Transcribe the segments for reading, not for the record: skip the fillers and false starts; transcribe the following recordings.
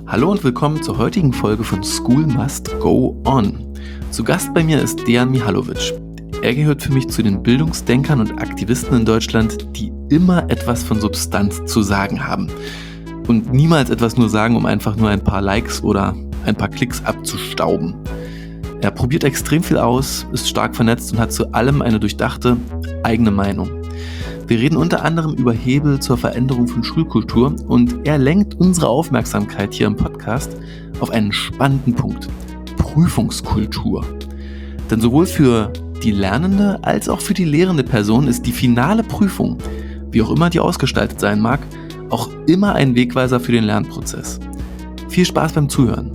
Hallo und willkommen zur heutigen Folge von School Must Go On. Zu Gast bei mir ist Dejan Mihalovic. Er gehört für mich zu den Bildungsdenkern und Aktivisten in Deutschland, die immer etwas von Substanz zu sagen haben. Und niemals etwas nur sagen, um einfach nur ein paar Likes oder ein paar Klicks abzustauben. Er probiert extrem viel aus, ist stark vernetzt und hat zu allem eine durchdachte eigene Meinung. Wir reden unter anderem über Hebel zur Veränderung von Schulkultur und er lenkt unsere Aufmerksamkeit hier im Podcast auf einen spannenden Punkt: Prüfungskultur. Denn sowohl für die lernende als auch für die lehrende Person ist die finale Prüfung, wie auch immer die ausgestaltet sein mag, auch immer ein Wegweiser für den Lernprozess. Viel Spaß beim Zuhören.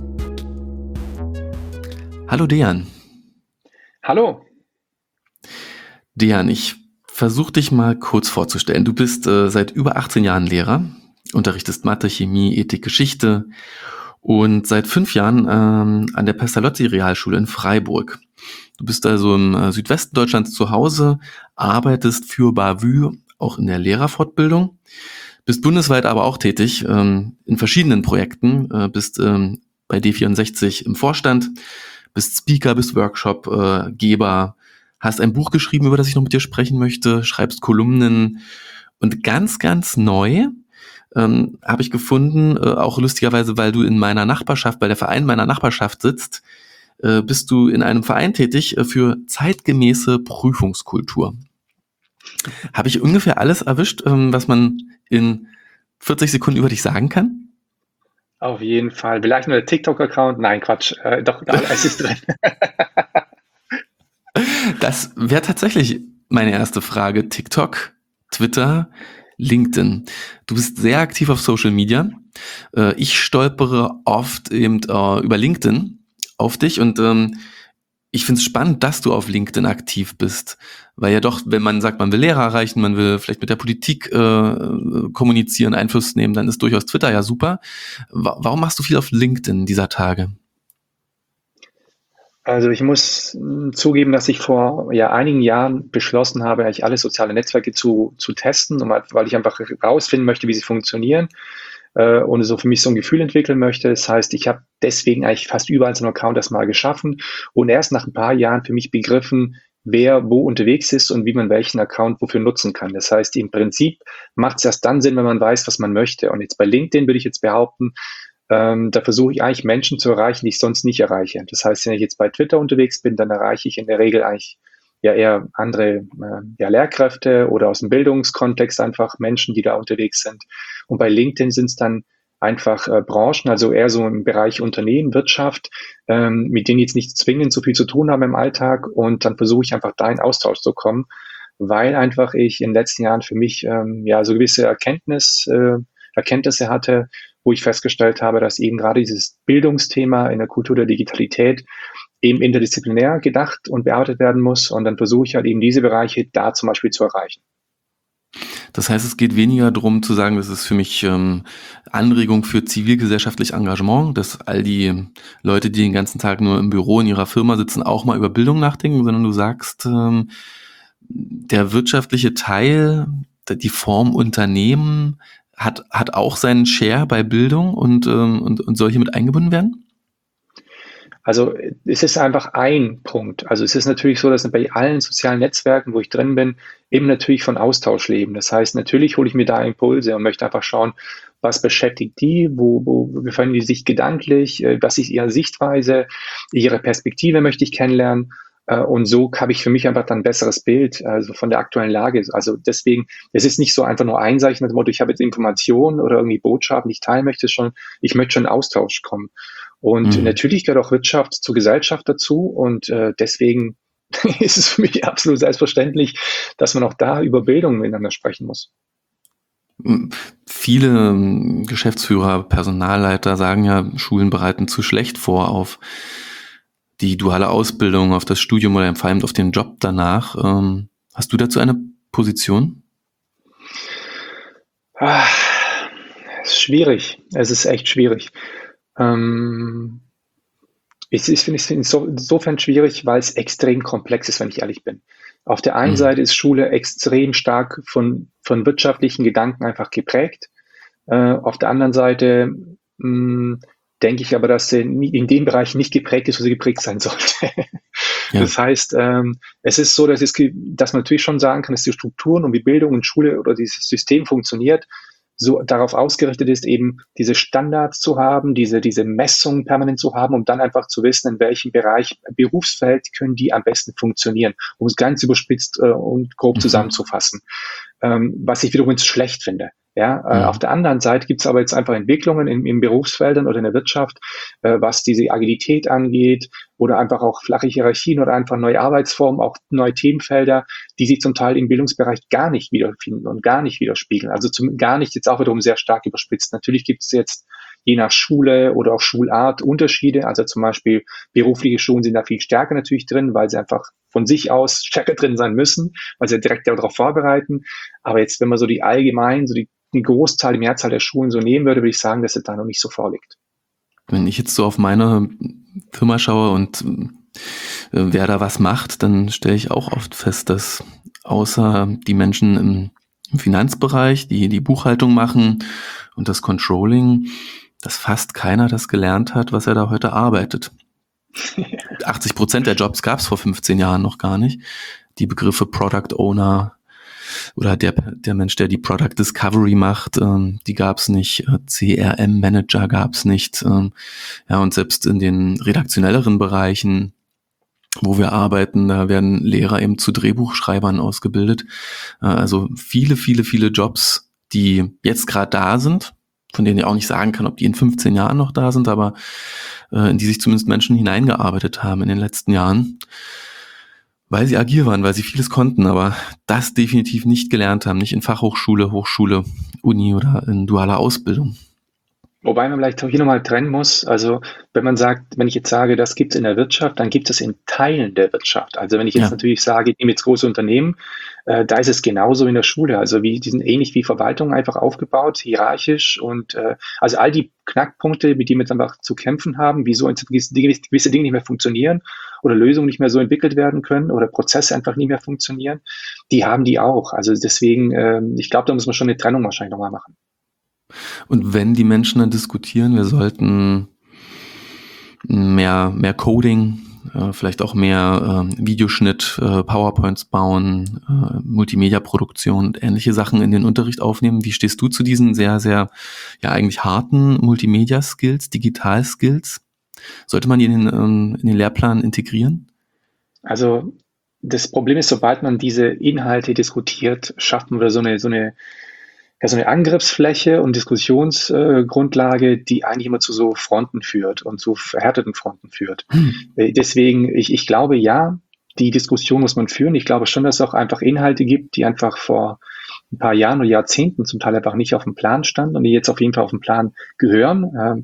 Hallo Dejan. Hallo. Dejan, ich versuch dich mal kurz vorzustellen. Du bist seit über 18 Jahren Lehrer, unterrichtest Mathe, Chemie, Ethik, Geschichte und seit 5 Jahren an der Pestalozzi-Realschule in Freiburg. Du bist also im Südwesten Deutschlands zu Hause, arbeitest für Bavü auch in der Lehrerfortbildung, bist bundesweit aber auch tätig in verschiedenen Projekten, bist bei D64 im Vorstand, bist Speaker, bist Workshop-Geber, hast ein Buch geschrieben, über das ich noch mit dir sprechen möchte, schreibst Kolumnen und ganz, ganz neu habe ich gefunden, auch lustigerweise, weil du in meiner Nachbarschaft, bei der Verein meiner Nachbarschaft sitzt, bist du in einem Verein tätig für zeitgemäße Prüfungskultur. Habe ich ungefähr alles erwischt, was man in 40 Sekunden über dich sagen kann? Auf jeden Fall. Vielleicht nur der TikTok-Account? Nein, Quatsch. Doch, alles ist drin. Das wäre tatsächlich meine erste Frage. TikTok, Twitter, LinkedIn. Du bist sehr aktiv auf Social Media. Ich stolpere oft eben über LinkedIn auf dich und ich finde es spannend, dass du auf LinkedIn aktiv bist, weil ja doch, wenn man sagt, man will Lehrer erreichen, man will vielleicht mit der Politik kommunizieren, Einfluss nehmen, dann ist durchaus Twitter ja super. Warum machst du viel auf LinkedIn dieser Tage? Also ich muss zugeben, dass ich vor einigen Jahren beschlossen habe, eigentlich alle soziale Netzwerke zu testen, weil ich einfach rausfinden möchte, wie sie funktionieren und so für mich so ein Gefühl entwickeln möchte. Das heißt, ich habe deswegen eigentlich fast überall so einen Account erstmal geschaffen und erst nach ein paar Jahren für mich begriffen, wer wo unterwegs ist und wie man welchen Account wofür nutzen kann. Das heißt, im Prinzip macht es erst dann Sinn, wenn man weiß, was man möchte. Und jetzt bei LinkedIn würde ich jetzt behaupten, da versuche ich eigentlich Menschen zu erreichen, die ich sonst nicht erreiche. Das heißt, wenn ich jetzt bei Twitter unterwegs bin, dann erreiche ich in der Regel eigentlich eher andere Lehrkräfte oder aus dem Bildungskontext einfach Menschen, die da unterwegs sind. Und bei LinkedIn sind es dann einfach Branchen, also eher so im Bereich Unternehmen, Wirtschaft, mit denen jetzt nicht zwingend so viel zu tun haben im Alltag. Und dann versuche ich einfach da in Austausch zu kommen, weil einfach ich in den letzten Jahren für mich so gewisse Erkenntnisse hatte, wo ich festgestellt habe, dass eben gerade dieses Bildungsthema in der Kultur der Digitalität eben interdisziplinär gedacht und bearbeitet werden muss. Und dann versuche ich halt eben diese Bereiche da zum Beispiel zu erreichen. Das heißt, es geht weniger darum zu sagen, das ist für mich Anregung für zivilgesellschaftlich Engagement, dass all die Leute, die den ganzen Tag nur im Büro in ihrer Firma sitzen, auch mal über Bildung nachdenken, sondern du sagst, der wirtschaftliche Teil, die Form Unternehmen, hat auch seinen Share bei Bildung und soll hier mit eingebunden werden? Also es ist einfach ein Punkt. Also es ist natürlich so, dass bei allen sozialen Netzwerken, wo ich drin bin, eben natürlich von Austausch leben. Das heißt, natürlich hole ich mir da Impulse und möchte einfach schauen, was beschäftigt die, wo befinden die sich gedanklich, was ist ihre Sichtweise, ihre Perspektive möchte ich kennenlernen. Und so habe ich für mich einfach dann ein besseres Bild also von der aktuellen Lage. Also deswegen, es ist nicht so einfach nur einseitig nach dem Motto, ich habe jetzt Informationen oder irgendwie Botschaften, die ich teilen möchte, ich möchte schon in Austausch kommen. Und natürlich gehört auch Wirtschaft zur Gesellschaft dazu und deswegen ist es für mich absolut selbstverständlich, dass man auch da über Bildung miteinander sprechen muss. Viele Geschäftsführer, Personalleiter sagen ja, Schulen bereiten zu schlecht vor auf die duale Ausbildung, auf das Studium oder vor allem auf den Job danach. Hast du dazu eine Position? Es ist schwierig. Es ist echt schwierig. Ich finde es insofern schwierig, weil es extrem komplex ist, wenn ich ehrlich bin. Auf der einen Seite ist Schule extrem stark von wirtschaftlichen Gedanken einfach geprägt. Auf der anderen Seite denke ich aber, dass sie in dem Bereich nicht geprägt ist, wo sie geprägt sein sollte. Ja. Das heißt, es ist so, dass man natürlich schon sagen kann, dass die Strukturen und wie Bildung und Schule oder dieses System funktioniert, so darauf ausgerichtet ist, eben diese Standards zu haben, diese Messungen permanent zu haben, um dann einfach zu wissen, in welchem Bereich, Berufsfeld können die am besten funktionieren, um es ganz überspitzt und grob zusammenzufassen. Was ich wiederum schlecht finde. Ja, auf der anderen Seite gibt es aber jetzt einfach Entwicklungen in Berufsfeldern oder in der Wirtschaft, was diese Agilität angeht oder einfach auch flache Hierarchien oder einfach neue Arbeitsformen, auch neue Themenfelder, die sich zum Teil im Bildungsbereich gar nicht wiederfinden und gar nicht widerspiegeln. Also gar nicht jetzt auch wiederum sehr stark überspitzt. Natürlich gibt es jetzt je nach Schule oder auch Schulart Unterschiede. Also zum Beispiel berufliche Schulen sind da viel stärker natürlich drin, weil sie einfach von sich aus stärker drin sein müssen, weil sie direkt darauf vorbereiten. Aber jetzt, wenn man so die allgemein, so die Großteil, die Mehrzahl der Schulen so nehmen würde, würde ich sagen, dass es da noch nicht so vorliegt. Wenn ich jetzt so auf meine Firma schaue und wer da was macht, dann stelle ich auch oft fest, dass außer die Menschen im Finanzbereich, die Buchhaltung machen und das Controlling, dass fast keiner das gelernt hat, was er da heute arbeitet. 80% der Jobs gab es vor 15 Jahren noch gar nicht. Die Begriffe Product Owner oder der Mensch, der die Product Discovery macht, die gab es nicht. CRM Manager gab es nicht. Ja, und selbst in den redaktionelleren Bereichen, wo wir arbeiten, da werden Lehrer eben zu Drehbuchschreibern ausgebildet. Also viele, viele, viele Jobs, die jetzt gerade da sind, von denen ich auch nicht sagen kann, ob die in 15 Jahren noch da sind, aber in die sich zumindest Menschen hineingearbeitet haben in den letzten Jahren, weil sie agil waren, weil sie vieles konnten, aber das definitiv nicht gelernt haben, nicht in Fachhochschule, Hochschule, Uni oder in dualer Ausbildung. Wobei man vielleicht auch hier nochmal trennen muss, also wenn ich jetzt sage, das gibt es in der Wirtschaft, dann gibt es in Teilen der Wirtschaft. Also wenn ich jetzt natürlich sage, ich nehme jetzt große Unternehmen, da ist es genauso wie in der Schule. Also die sind ähnlich wie Verwaltung einfach aufgebaut, hierarchisch und also all die Knackpunkte, mit denen wir jetzt einfach zu kämpfen haben, wieso gewisse Dinge nicht mehr funktionieren oder Lösungen nicht mehr so entwickelt werden können oder Prozesse einfach nicht mehr funktionieren, die haben die auch. Also deswegen, ich glaube, da muss man schon eine Trennung wahrscheinlich nochmal machen. Und wenn die Menschen dann diskutieren, wir sollten mehr Coding, vielleicht auch mehr Videoschnitt, PowerPoints bauen, Multimedia-Produktion und ähnliche Sachen in den Unterricht aufnehmen. Wie stehst du zu diesen sehr, sehr, ja eigentlich harten Multimedia-Skills, Digital-Skills? Sollte man die in den Lehrplan integrieren? Also das Problem ist, sobald man diese Inhalte diskutiert, schafft man wieder so eine Angriffsfläche und Diskussionsgrundlage, die eigentlich immer zu so Fronten führt und zu verhärteten Fronten führt. Deswegen, ich glaube, ja, die Diskussion muss man führen. Ich glaube schon, dass es auch einfach Inhalte gibt, die einfach vor ein paar Jahren oder Jahrzehnten zum Teil einfach nicht auf dem Plan standen und die jetzt auf jeden Fall auf den Plan gehören.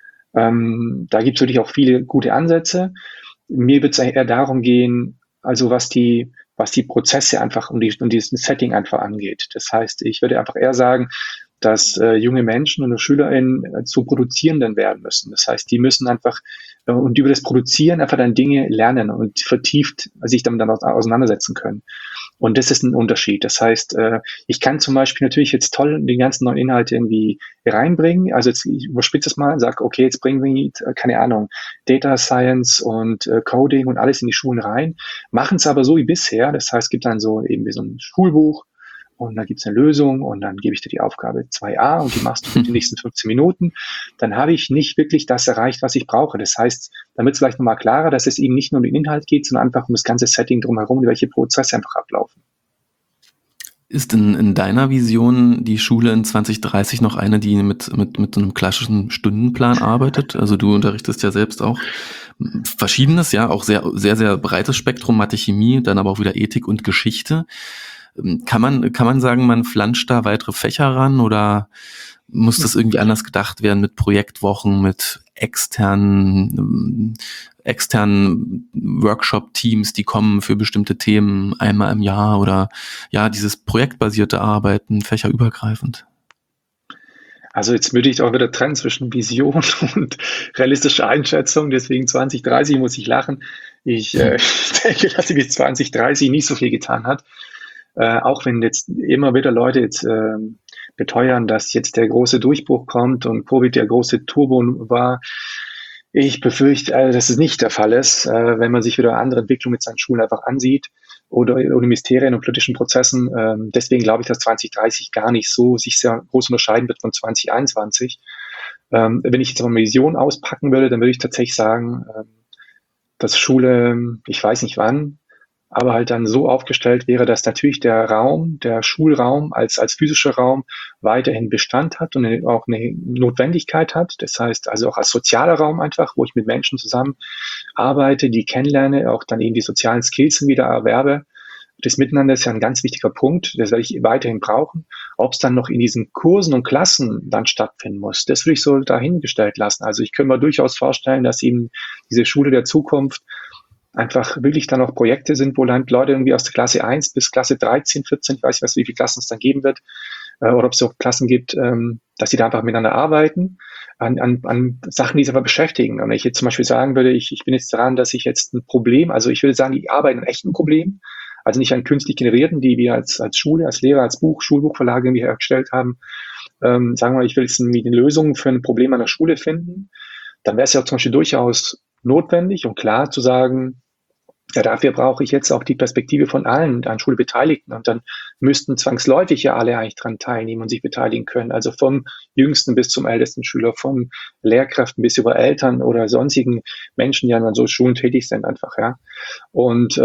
Da gibt es wirklich auch viele gute Ansätze. Mir wird es eher darum gehen, also was die Prozesse einfach und diesen Setting einfach angeht. Das heißt, ich würde einfach eher sagen, dass junge Menschen und SchülerInnen zu Produzierenden werden müssen. Das heißt, die müssen einfach und über das Produzieren einfach dann Dinge lernen und vertieft sich damit dann auseinandersetzen können. Und das ist ein Unterschied. Das heißt, ich kann zum Beispiel natürlich jetzt toll den ganzen neuen Inhalt irgendwie reinbringen. Also jetzt, ich überspitze es mal und sage, okay, jetzt bringen wir, keine Ahnung, Data Science und Coding und alles in die Schulen rein, machen es aber so wie bisher. Das heißt, es gibt dann so eben wie so ein Schulbuch, und dann gibt es eine Lösung und dann gebe ich dir die Aufgabe 2a und die machst du für die nächsten 15 Minuten. Dann habe ich nicht wirklich das erreicht, was ich brauche. Das heißt, dann wird es vielleicht nochmal klarer, dass es eben nicht nur um den Inhalt geht, sondern einfach um das ganze Setting drumherum, welche Prozesse einfach ablaufen. Ist in deiner Vision die Schule in 2030 noch eine, die mit so einem klassischen Stundenplan arbeitet? Also du unterrichtest ja selbst auch Verschiedenes, ja, auch sehr, sehr, sehr breites Spektrum, Mathe, Chemie, dann aber auch wieder Ethik und Geschichte. Kann man sagen, man flanscht da weitere Fächer ran oder muss das irgendwie anders gedacht werden mit Projektwochen, mit externen Workshop-Teams, die kommen für bestimmte Themen einmal im Jahr oder ja, dieses projektbasierte Arbeiten, fächerübergreifend? Also jetzt würde ich auch wieder trennen zwischen Vision und realistischer Einschätzung, deswegen 2030 muss ich lachen. Ich denke, dass sie bis 2030 nicht so viel getan hat. Auch wenn jetzt immer wieder Leute jetzt beteuern, dass jetzt der große Durchbruch kommt und Covid der große Turbo war. Ich befürchte, dass es nicht der Fall ist, wenn man sich wieder andere Entwicklungen jetzt an Schulen einfach ansieht oder Mysterien und politischen Prozessen. Deswegen glaube ich, dass 2030 gar nicht so sich sehr groß unterscheiden wird von 2021. Wenn ich jetzt mal eine Vision auspacken würde, dann würde ich tatsächlich sagen, dass Schule, ich weiß nicht wann, aber halt dann so aufgestellt wäre, dass natürlich der Schulraum als physischer Raum weiterhin Bestand hat und auch eine Notwendigkeit hat. Das heißt also auch als sozialer Raum einfach, wo ich mit Menschen zusammen arbeite, die kennenlerne, auch dann eben die sozialen Skills wieder erwerbe. Das Miteinander ist ja ein ganz wichtiger Punkt, das werde ich weiterhin brauchen. Ob es dann noch in diesen Kursen und Klassen dann stattfinden muss, das würde ich so dahingestellt lassen. Also ich könnte mir durchaus vorstellen, dass eben diese Schule der Zukunft einfach wirklich dann auch Projekte sind, wo dann Leute irgendwie aus der Klasse 1 bis Klasse 13, 14, ich weiß nicht, wie viele Klassen es dann geben wird, oder ob es auch Klassen gibt, dass sie da einfach miteinander arbeiten, an Sachen, die sie aber beschäftigen. Und wenn ich jetzt zum Beispiel sagen würde, ich bin jetzt dran, dass ich jetzt ein Problem, also ich würde sagen, ich arbeite an echten Problemen, also nicht an künstlich generierten, die wir als Schule, als Lehrer, als Schulbuchverlage irgendwie hergestellt haben. Sagen wir mal, ich will jetzt irgendwie eine Lösung für ein Problem an der Schule finden, dann wäre es ja zum Beispiel durchaus notwendig und klar zu sagen, ja, dafür brauche ich jetzt auch die Perspektive von allen an Schule Beteiligten. Und dann müssten zwangsläufig ja alle eigentlich dran teilnehmen und sich beteiligen können. Also vom jüngsten bis zum ältesten Schüler, von Lehrkräften bis über Eltern oder sonstigen Menschen, die an so Schulen tätig sind einfach, ja. Und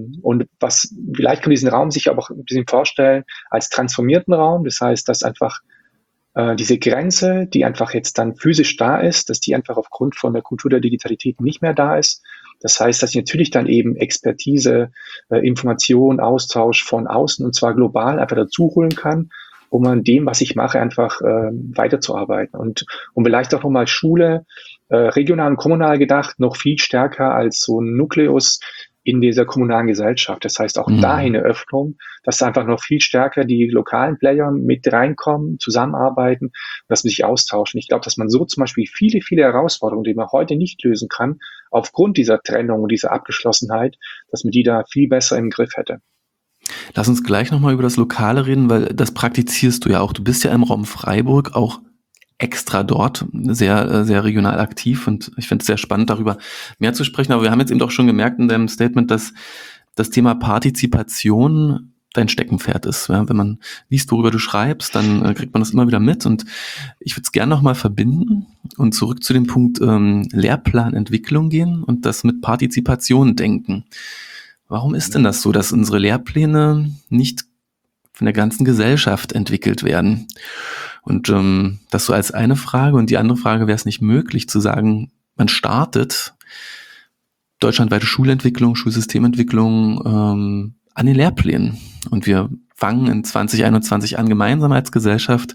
was, vielleicht kann man diesen Raum sich aber auch ein bisschen vorstellen als transformierten Raum. Das heißt, dass einfach diese Grenze, die einfach jetzt dann physisch da ist, dass die einfach aufgrund von der Kultur der Digitalität nicht mehr da ist. Das heißt, dass ich natürlich dann eben Expertise, Information, Austausch von außen und zwar global einfach dazu holen kann, um an dem, was ich mache, einfach weiterzuarbeiten. Und vielleicht auch nochmal Schule, regional und kommunal gedacht, noch viel stärker als so ein Nukleus in dieser kommunalen Gesellschaft. Das heißt auch dahin eine Öffnung, dass einfach noch viel stärker die lokalen Player mit reinkommen, zusammenarbeiten, dass man sich austauschen. Ich glaube, dass man so zum Beispiel viele, viele Herausforderungen, die man heute nicht lösen kann, aufgrund dieser Trennung und dieser Abgeschlossenheit, dass man die da viel besser im Griff hätte. Lass uns gleich nochmal über das Lokale reden, weil das praktizierst du ja auch. Du bist ja im Raum Freiburg auch extra dort, sehr, sehr regional aktiv und ich finde es sehr spannend, darüber mehr zu sprechen. Aber wir haben jetzt eben doch schon gemerkt in deinem Statement, dass das Thema Partizipation dein Steckenpferd ist. Ja, wenn man liest, worüber du schreibst, dann kriegt man das immer wieder mit und ich würde es gerne nochmal verbinden und zurück zu dem Punkt Lehrplanentwicklung gehen und das mit Partizipation denken. Warum ist denn das so, dass unsere Lehrpläne nicht von der ganzen Gesellschaft entwickelt werden? Und das so als eine Frage. Und die andere Frage, wäre es nicht möglich zu sagen, man startet deutschlandweite Schulentwicklung, Schulsystementwicklung an den Lehrplänen. Und wir fangen in 2021 an, gemeinsam als Gesellschaft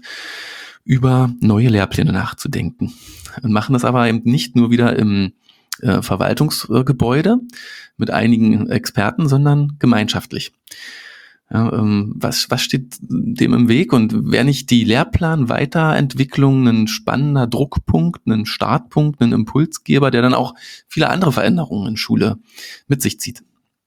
über neue Lehrpläne nachzudenken. Und machen das aber eben nicht nur wieder im Verwaltungsgebäude mit einigen Experten, sondern gemeinschaftlich. Ja, was steht dem im Weg und wäre nicht die Lehrplan-Weiterentwicklung ein spannender Druckpunkt, ein Startpunkt, ein Impulsgeber, der dann auch viele andere Veränderungen in Schule mit sich zieht?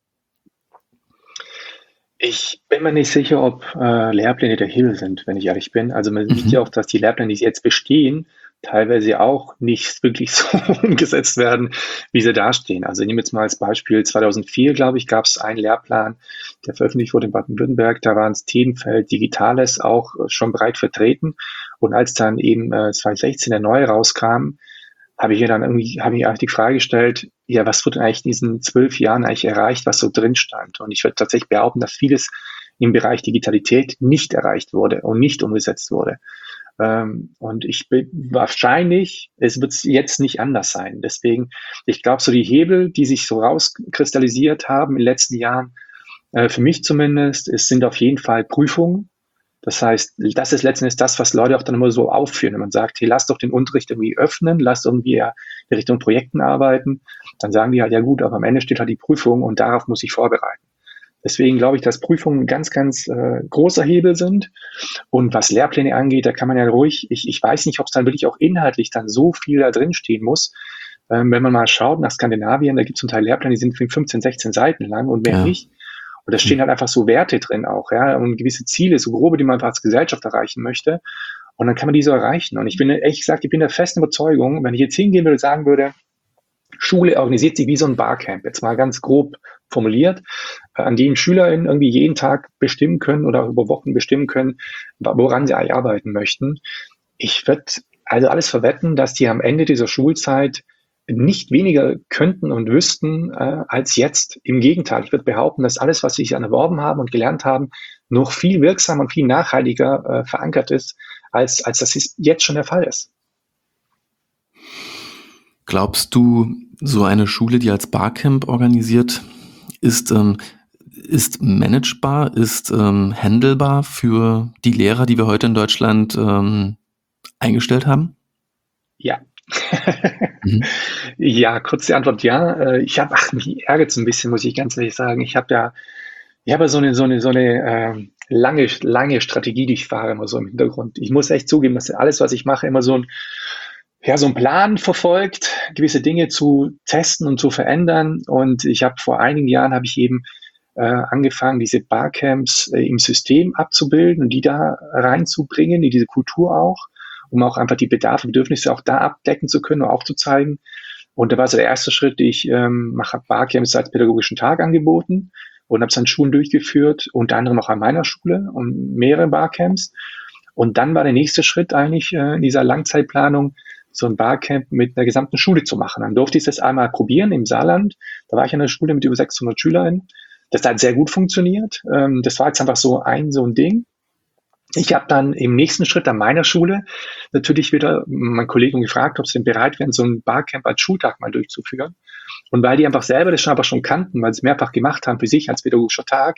Ich bin mir nicht sicher, ob Lehrpläne der Hebel sind, wenn ich ehrlich bin. Also man sieht ja auch, dass die Lehrpläne, die jetzt bestehen, teilweise auch nicht wirklich so umgesetzt werden, wie sie dastehen. Also ich nehme jetzt mal als Beispiel 2004, glaube ich, gab es einen Lehrplan, der veröffentlicht wurde in Baden-Württemberg. Da war das Themenfeld Digitales auch schon breit vertreten. Und als dann eben 2016 der neue rauskam, habe ich mir die Frage gestellt, ja, was wurde eigentlich in diesen 12 Jahren eigentlich erreicht, was so drin stand? Und ich würde tatsächlich behaupten, dass vieles im Bereich Digitalität nicht erreicht wurde und nicht umgesetzt wurde. Und wahrscheinlich, es wird jetzt nicht anders sein. Deswegen, ich glaube, so die Hebel, die sich so rauskristallisiert haben in den letzten Jahren, für mich zumindest, es sind auf jeden Fall Prüfungen. Das heißt, das ist letztendlich das, was Leute auch dann immer so aufführen. Wenn man sagt, hey, lass doch den Unterricht irgendwie öffnen, lass irgendwie in Richtung Projekten arbeiten, dann sagen die halt, ja gut, aber am Ende steht halt die Prüfung und darauf muss ich vorbereiten. Deswegen glaube ich, dass Prüfungen ein ganz, ganz großer Hebel sind. Und was Lehrpläne angeht, da kann man ja ruhig, ich weiß nicht, ob es dann wirklich auch inhaltlich dann so viel da drin stehen muss. Wenn man mal schaut nach Skandinavien, da gibt es zum Teil Lehrpläne, die sind 15, 16 Seiten lang und mehr nicht. Und da stehen halt einfach so Werte drin auch, ja, und gewisse Ziele, so grobe, die man einfach als Gesellschaft erreichen möchte. Und dann kann man die so erreichen. Und ich bin, ehrlich gesagt, ich bin der festen Überzeugung, wenn ich jetzt hingehen würde und sagen würde, Schule organisiert sich wie so ein Barcamp, jetzt mal ganz grob formuliert, an dem SchülerInnen irgendwie jeden Tag bestimmen können oder über Wochen bestimmen können, woran sie eigentlich arbeiten möchten. Ich würde also alles verwetten, dass die am Ende dieser Schulzeit nicht weniger könnten und wüssten als jetzt. Im Gegenteil, ich würde behaupten, dass alles, was sie sich erworben haben und gelernt haben, noch viel wirksamer und viel nachhaltiger verankert ist, als das jetzt schon der Fall ist. Glaubst du, so eine Schule, die als Barcamp organisiert, ist managebar, ist handelbar für die Lehrer, die wir heute in Deutschland eingestellt haben? Ja. Ja, kurze Antwort ja. Mich ärgert es ein bisschen, muss ich ganz ehrlich sagen. Ich habe so eine lange Strategie, die ich fahre, immer so im Hintergrund. Ich muss echt zugeben, dass alles, was ich mache, immer so ein Plan verfolgt, gewisse Dinge zu testen und zu verändern. Und ich habe vor einigen Jahren eben angefangen, diese Barcamps im System abzubilden und die da reinzubringen, in diese Kultur auch, um auch einfach die Bedarfe, Bedürfnisse auch da abdecken zu können und aufzuzeigen. Und da war so der erste Schritt, ich mache Barcamps als pädagogischen Tag angeboten und habe es an Schulen durchgeführt, unter anderem auch an meiner Schule und mehrere Barcamps. Und dann war der nächste Schritt eigentlich in dieser Langzeitplanung, so ein Barcamp mit einer gesamten Schule zu machen. Dann durfte ich das einmal probieren im Saarland. Da war ich an einer Schule mit über 600 SchülerInnen. Das hat sehr gut funktioniert. Das war jetzt einfach so ein Ding. Ich habe dann im nächsten Schritt an meiner Schule natürlich wieder meinen Kollegen gefragt, ob sie denn bereit wären, so ein Barcamp als Schultag mal durchzuführen. Und weil die einfach selber das schon kannten, weil sie es mehrfach gemacht haben für sich als pädagogischer Tag,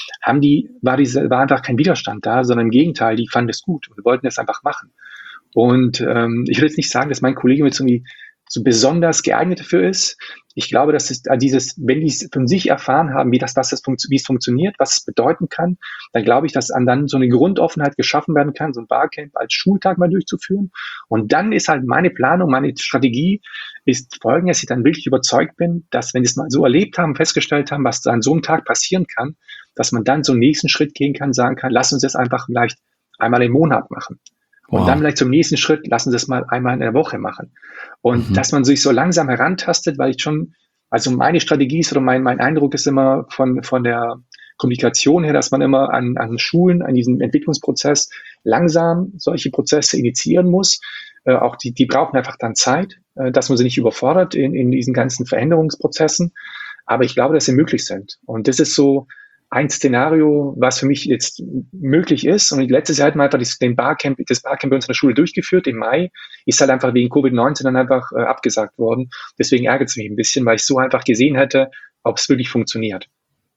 war einfach kein Widerstand da, sondern im Gegenteil, die fanden es gut und wollten es einfach machen. Und ich will jetzt nicht sagen, dass mein Kollege jetzt irgendwie so besonders geeignet dafür ist. Ich glaube, dass es wenn die es von sich erfahren haben, wie es funktioniert, was es bedeuten kann, dann glaube ich, dass dann so eine Grundoffenheit geschaffen werden kann, so ein Barcamp als Schultag mal durchzuführen. Und dann ist halt meine Planung, meine Strategie ist folgendes, dass ich dann wirklich überzeugt bin, dass wenn sie es mal so erlebt haben, festgestellt haben, was da an so einem Tag passieren kann, dass man dann so einen nächsten Schritt gehen kann, sagen kann, lass uns das einfach vielleicht einmal im Monat machen. Und dann vielleicht zum nächsten Schritt, lassen Sie es mal einmal in der Woche machen. Und dass man sich so langsam herantastet, weil also meine Strategie ist oder mein Eindruck ist immer von der Kommunikation her, dass man immer an Schulen, an diesem Entwicklungsprozess langsam solche Prozesse initiieren muss. Auch die brauchen einfach dann Zeit, dass man sie nicht überfordert in diesen ganzen Veränderungsprozessen. Aber ich glaube, dass sie möglich sind. Und das ist so ein Szenario, was für mich jetzt möglich ist. Und letztes Jahr hatten wir einfach das Barcamp bei uns in der Schule durchgeführt. Im Mai ist halt einfach wegen Covid-19 dann einfach abgesagt worden. Deswegen ärgert es mich ein bisschen, weil ich so einfach gesehen hätte, ob es wirklich funktioniert.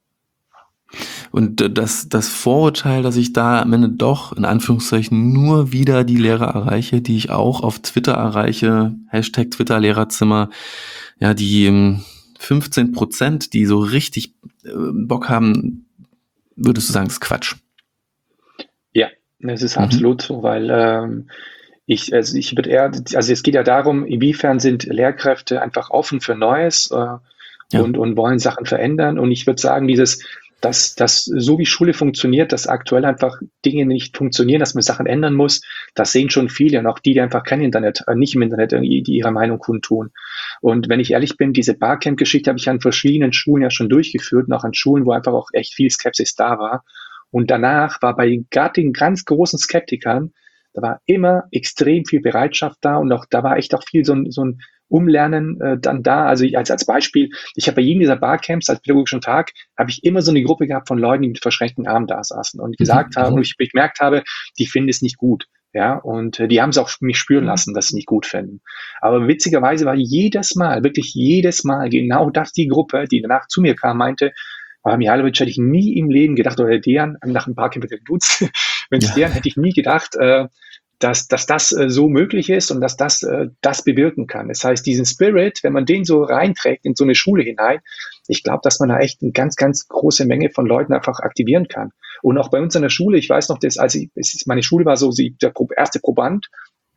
Und das Vorurteil, dass ich da am Ende doch in Anführungszeichen nur wieder die Lehrer erreiche, die ich auch auf Twitter erreiche, Hashtag Twitter Lehrerzimmer, ja, die 15%, die so richtig Bock haben, würdest du sagen, ist Quatsch? Ja, das ist absolut so, weil ich würde es geht ja darum, inwiefern sind Lehrkräfte einfach offen für Neues und wollen Sachen verändern. Und ich würde sagen, dass so wie Schule funktioniert, dass aktuell einfach Dinge nicht funktionieren, dass man Sachen ändern muss, das sehen schon viele und auch die einfach nicht im Internet die ihre Meinung kundtun. Und wenn ich ehrlich bin, diese Barcamp-Geschichte habe ich an verschiedenen Schulen ja schon durchgeführt und auch an Schulen, wo einfach auch echt viel Skepsis da war. Und danach war bei gerade den ganz großen Skeptikern, da war immer extrem viel Bereitschaft da und auch da war echt auch viel so ein Umlernen dann da. Also als Beispiel, ich habe bei jedem dieser Barcamps als pädagogischen Tag, habe ich immer so eine Gruppe gehabt von Leuten, die mit verschränkten Armen da saßen und gesagt haben, und ich gemerkt habe, die finden es nicht gut. Ja, und die haben es auch mich spüren lassen, dass sie nicht gut finden. Aber witzigerweise war wirklich jedes Mal genau das die Gruppe, die danach zu mir kam, meinte, Mihailovic, hätte ich nie im Leben gedacht, oder Dejan, nach ein Barcamp mit der Dudes, wenn es Dejan, hätte ich nie gedacht, dass das so möglich ist und dass das bewirken kann. Das heißt, diesen Spirit, wenn man den so reinträgt in so eine Schule hinein, ich glaube, dass man da echt eine ganz, ganz große Menge von Leuten einfach aktivieren kann. Und auch bei uns in der Schule, ich weiß noch, meine Schule war so der erste Proband,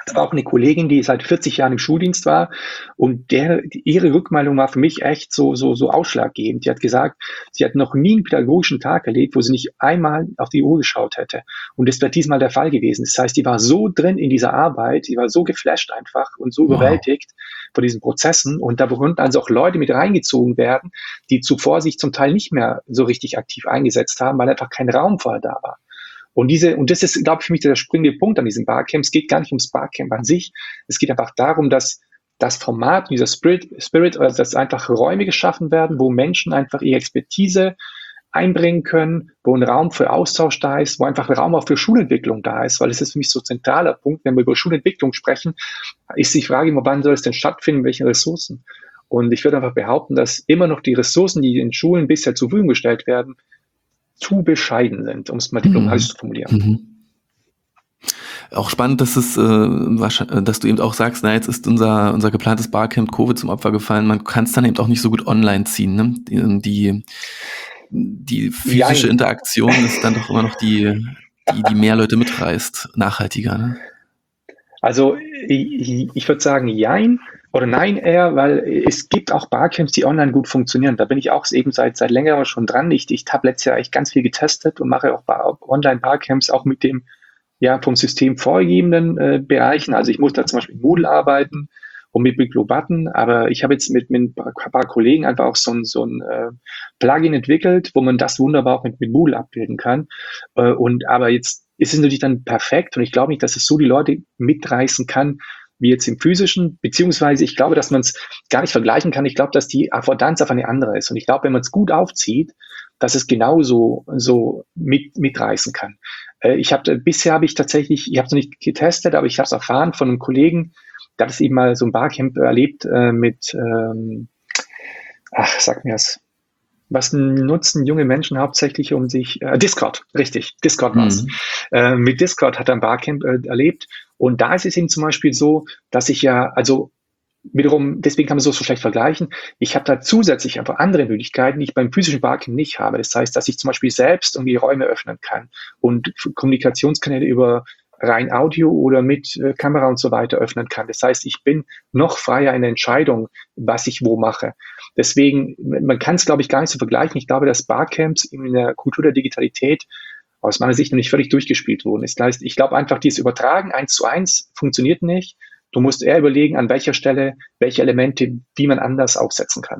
Es war auch eine Kollegin, die seit 40 Jahren im Schuldienst war und ihre Rückmeldung war für mich echt so ausschlaggebend. Die hat gesagt, sie hat noch nie einen pädagogischen Tag erlebt, wo sie nicht einmal auf die Uhr geschaut hätte. Und das wäre diesmal der Fall gewesen. Das heißt, die war so drin in dieser Arbeit, die war so geflasht einfach und so Wow. überwältigt von diesen Prozessen. Und da konnten also auch Leute mit reingezogen werden, die zuvor sich zum Teil nicht mehr so richtig aktiv eingesetzt haben, weil einfach kein Raum vorher da war. Und das ist, glaube ich, für mich der springende Punkt an diesem Barcamp. Es geht gar nicht ums Barcamp an sich. Es geht einfach darum, dass das Format, dieser Spirit, also dass einfach Räume geschaffen werden, wo Menschen einfach ihre Expertise einbringen können, wo ein Raum für Austausch da ist, wo einfach ein Raum auch für Schulentwicklung da ist, weil es ist für mich so ein zentraler Punkt, wenn wir über Schulentwicklung sprechen, ist die Frage immer, wann soll es denn stattfinden, welche Ressourcen? Und ich würde einfach behaupten, dass immer noch die Ressourcen, die in Schulen bisher zur Verfügung gestellt werden, zu bescheiden sind, um es mal diplomatisch Mhm. zu formulieren. Mhm. Auch spannend, dass dass du eben auch sagst, na, jetzt ist unser geplantes Barcamp Covid zum Opfer gefallen. Man kann es dann eben auch nicht so gut online ziehen, ne? Die physische Jein. Interaktion ist dann doch immer noch die mehr Leute mitreißt, nachhaltiger, ne? Also ich würde sagen Jein oder Nein eher, weil es gibt auch Barcamps, die online gut funktionieren. Da bin ich auch eben seit längerem schon dran. Ich habe letztes Jahr echt ganz viel getestet und mache auch Online-Barcamps auch mit dem vom System vorgegebenen Bereichen. Also ich muss da zum Beispiel mit Moodle arbeiten und mit Bigblue-Button, aber ich habe jetzt mit ein paar Kollegen einfach auch so ein Plugin entwickelt, wo man das wunderbar auch mit Moodle abbilden kann. Aber jetzt ist es natürlich dann perfekt und ich glaube nicht, dass es so die Leute mitreißen kann, wie jetzt im physischen, beziehungsweise ich glaube, dass man es gar nicht vergleichen kann. Ich glaube, dass die Affordanz auf eine andere ist. Und ich glaube, wenn man es gut aufzieht, dass es genauso so mitreißen kann. Bisher habe ich tatsächlich, ich habe es noch nicht getestet, aber ich habe es erfahren von einem Kollegen, der hat es eben mal so ein Barcamp erlebt sag mir es. Was nutzen junge Menschen hauptsächlich um sich, Discord, richtig, Discord war's. Mhm. Mit Discord hat er ein Barcamp erlebt und da ist es eben zum Beispiel so, dass ich ja, also wiederum, deswegen kann man so schlecht vergleichen. Ich habe da zusätzlich einfach andere Möglichkeiten, die ich beim physischen Barcamp nicht habe. Das heißt, dass ich zum Beispiel selbst irgendwie Räume öffnen kann und Kommunikationskanäle über rein Audio oder mit Kamera und so weiter öffnen kann. Das heißt, ich bin noch freier in der Entscheidung, was ich wo mache. Deswegen, man kann es, glaube ich, gar nicht so vergleichen. Ich glaube, dass Barcamps in der Kultur der Digitalität aus meiner Sicht noch nicht völlig durchgespielt wurden. Das heißt, ich glaube einfach, dieses Übertragen 1:1 funktioniert nicht. Du musst eher überlegen, an welcher Stelle, welche Elemente, wie man anders aufsetzen kann.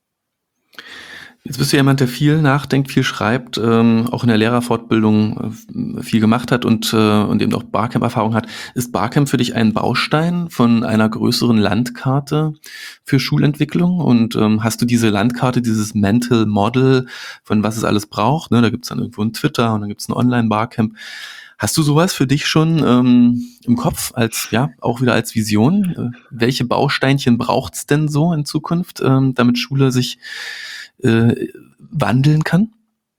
Jetzt bist du jemand, der viel nachdenkt, viel schreibt, auch in der Lehrerfortbildung viel gemacht hat und eben auch Barcamp-Erfahrung hat. Ist Barcamp für dich ein Baustein von einer größeren Landkarte für Schulentwicklung? Und hast du diese Landkarte, dieses Mental Model, von was es alles braucht? Ne, da gibt's dann irgendwo ein Twitter und dann gibt's ein Online-Barcamp. Hast du sowas für dich schon im Kopf, auch wieder als Vision? Welche Bausteinchen braucht's denn so in Zukunft, damit Schule sich wandeln kann?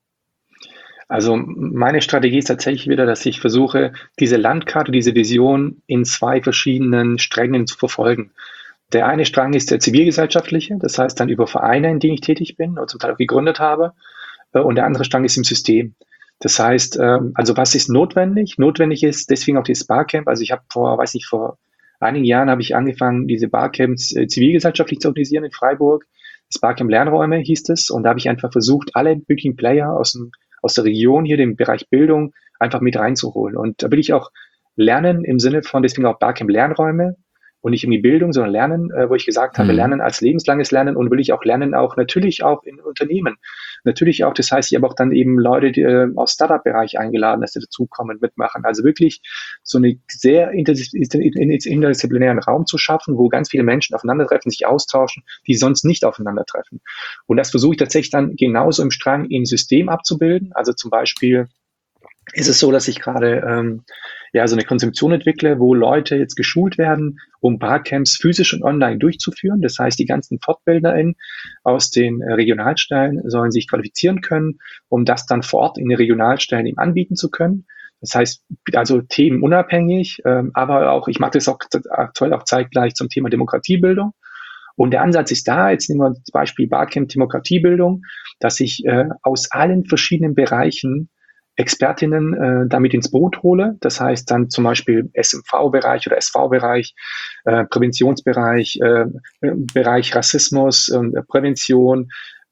Also meine Strategie ist tatsächlich wieder, dass ich versuche, diese Landkarte, diese Vision in zwei verschiedenen Strängen zu verfolgen. Der eine Strang ist der zivilgesellschaftliche, das heißt dann über Vereine, in denen ich tätig bin oder zum Teil auch gegründet habe. Und der andere Strang ist im System. Das heißt, also was ist notwendig? Notwendig ist deswegen auch dieses Barcamp. Also ich habe vor einigen Jahren habe ich angefangen, diese Barcamps zivilgesellschaftlich zu organisieren in Freiburg. Das Barcamp Lernräume hieß es. Und da habe ich einfach versucht, alle möglichen Player aus der Region hier, dem Bereich Bildung, einfach mit reinzuholen. Und da will ich auch lernen im Sinne von, deswegen auch Barcamp Lernräume und nicht irgendwie Bildung, sondern Lernen, wo ich gesagt habe, Mhm. Lernen als lebenslanges Lernen und will ich auch lernen, auch natürlich auch in Unternehmen. Natürlich auch, das heißt, ich habe auch dann eben Leute die, aus Startup-Bereich eingeladen, dass sie dazukommen, mitmachen. Also wirklich so eine sehr interdisziplinären Raum zu schaffen, wo ganz viele Menschen aufeinandertreffen, sich austauschen, die sonst nicht aufeinandertreffen. Und das versuche ich tatsächlich dann genauso im Strang im System abzubilden. Also zum Beispiel ist es so, dass ich gerade so eine Konzeption entwickle, wo Leute jetzt geschult werden, um Barcamps physisch und online durchzuführen. Das heißt, die ganzen FortbildnerInnen aus den Regionalstellen sollen sich qualifizieren können, um das dann vor Ort in den Regionalstellen eben anbieten zu können. Das heißt, also themenunabhängig, aber auch, ich mache das auch aktuell auch zeitgleich zum Thema Demokratiebildung. Und der Ansatz ist da, jetzt nehmen wir das Beispiel Barcamp Demokratiebildung, dass ich aus allen verschiedenen Bereichen Expertinnen damit ins Boot hole. Das heißt dann zum Beispiel SMV-Bereich oder SV-Bereich, Präventionsbereich, Bereich Rassismus, Prävention,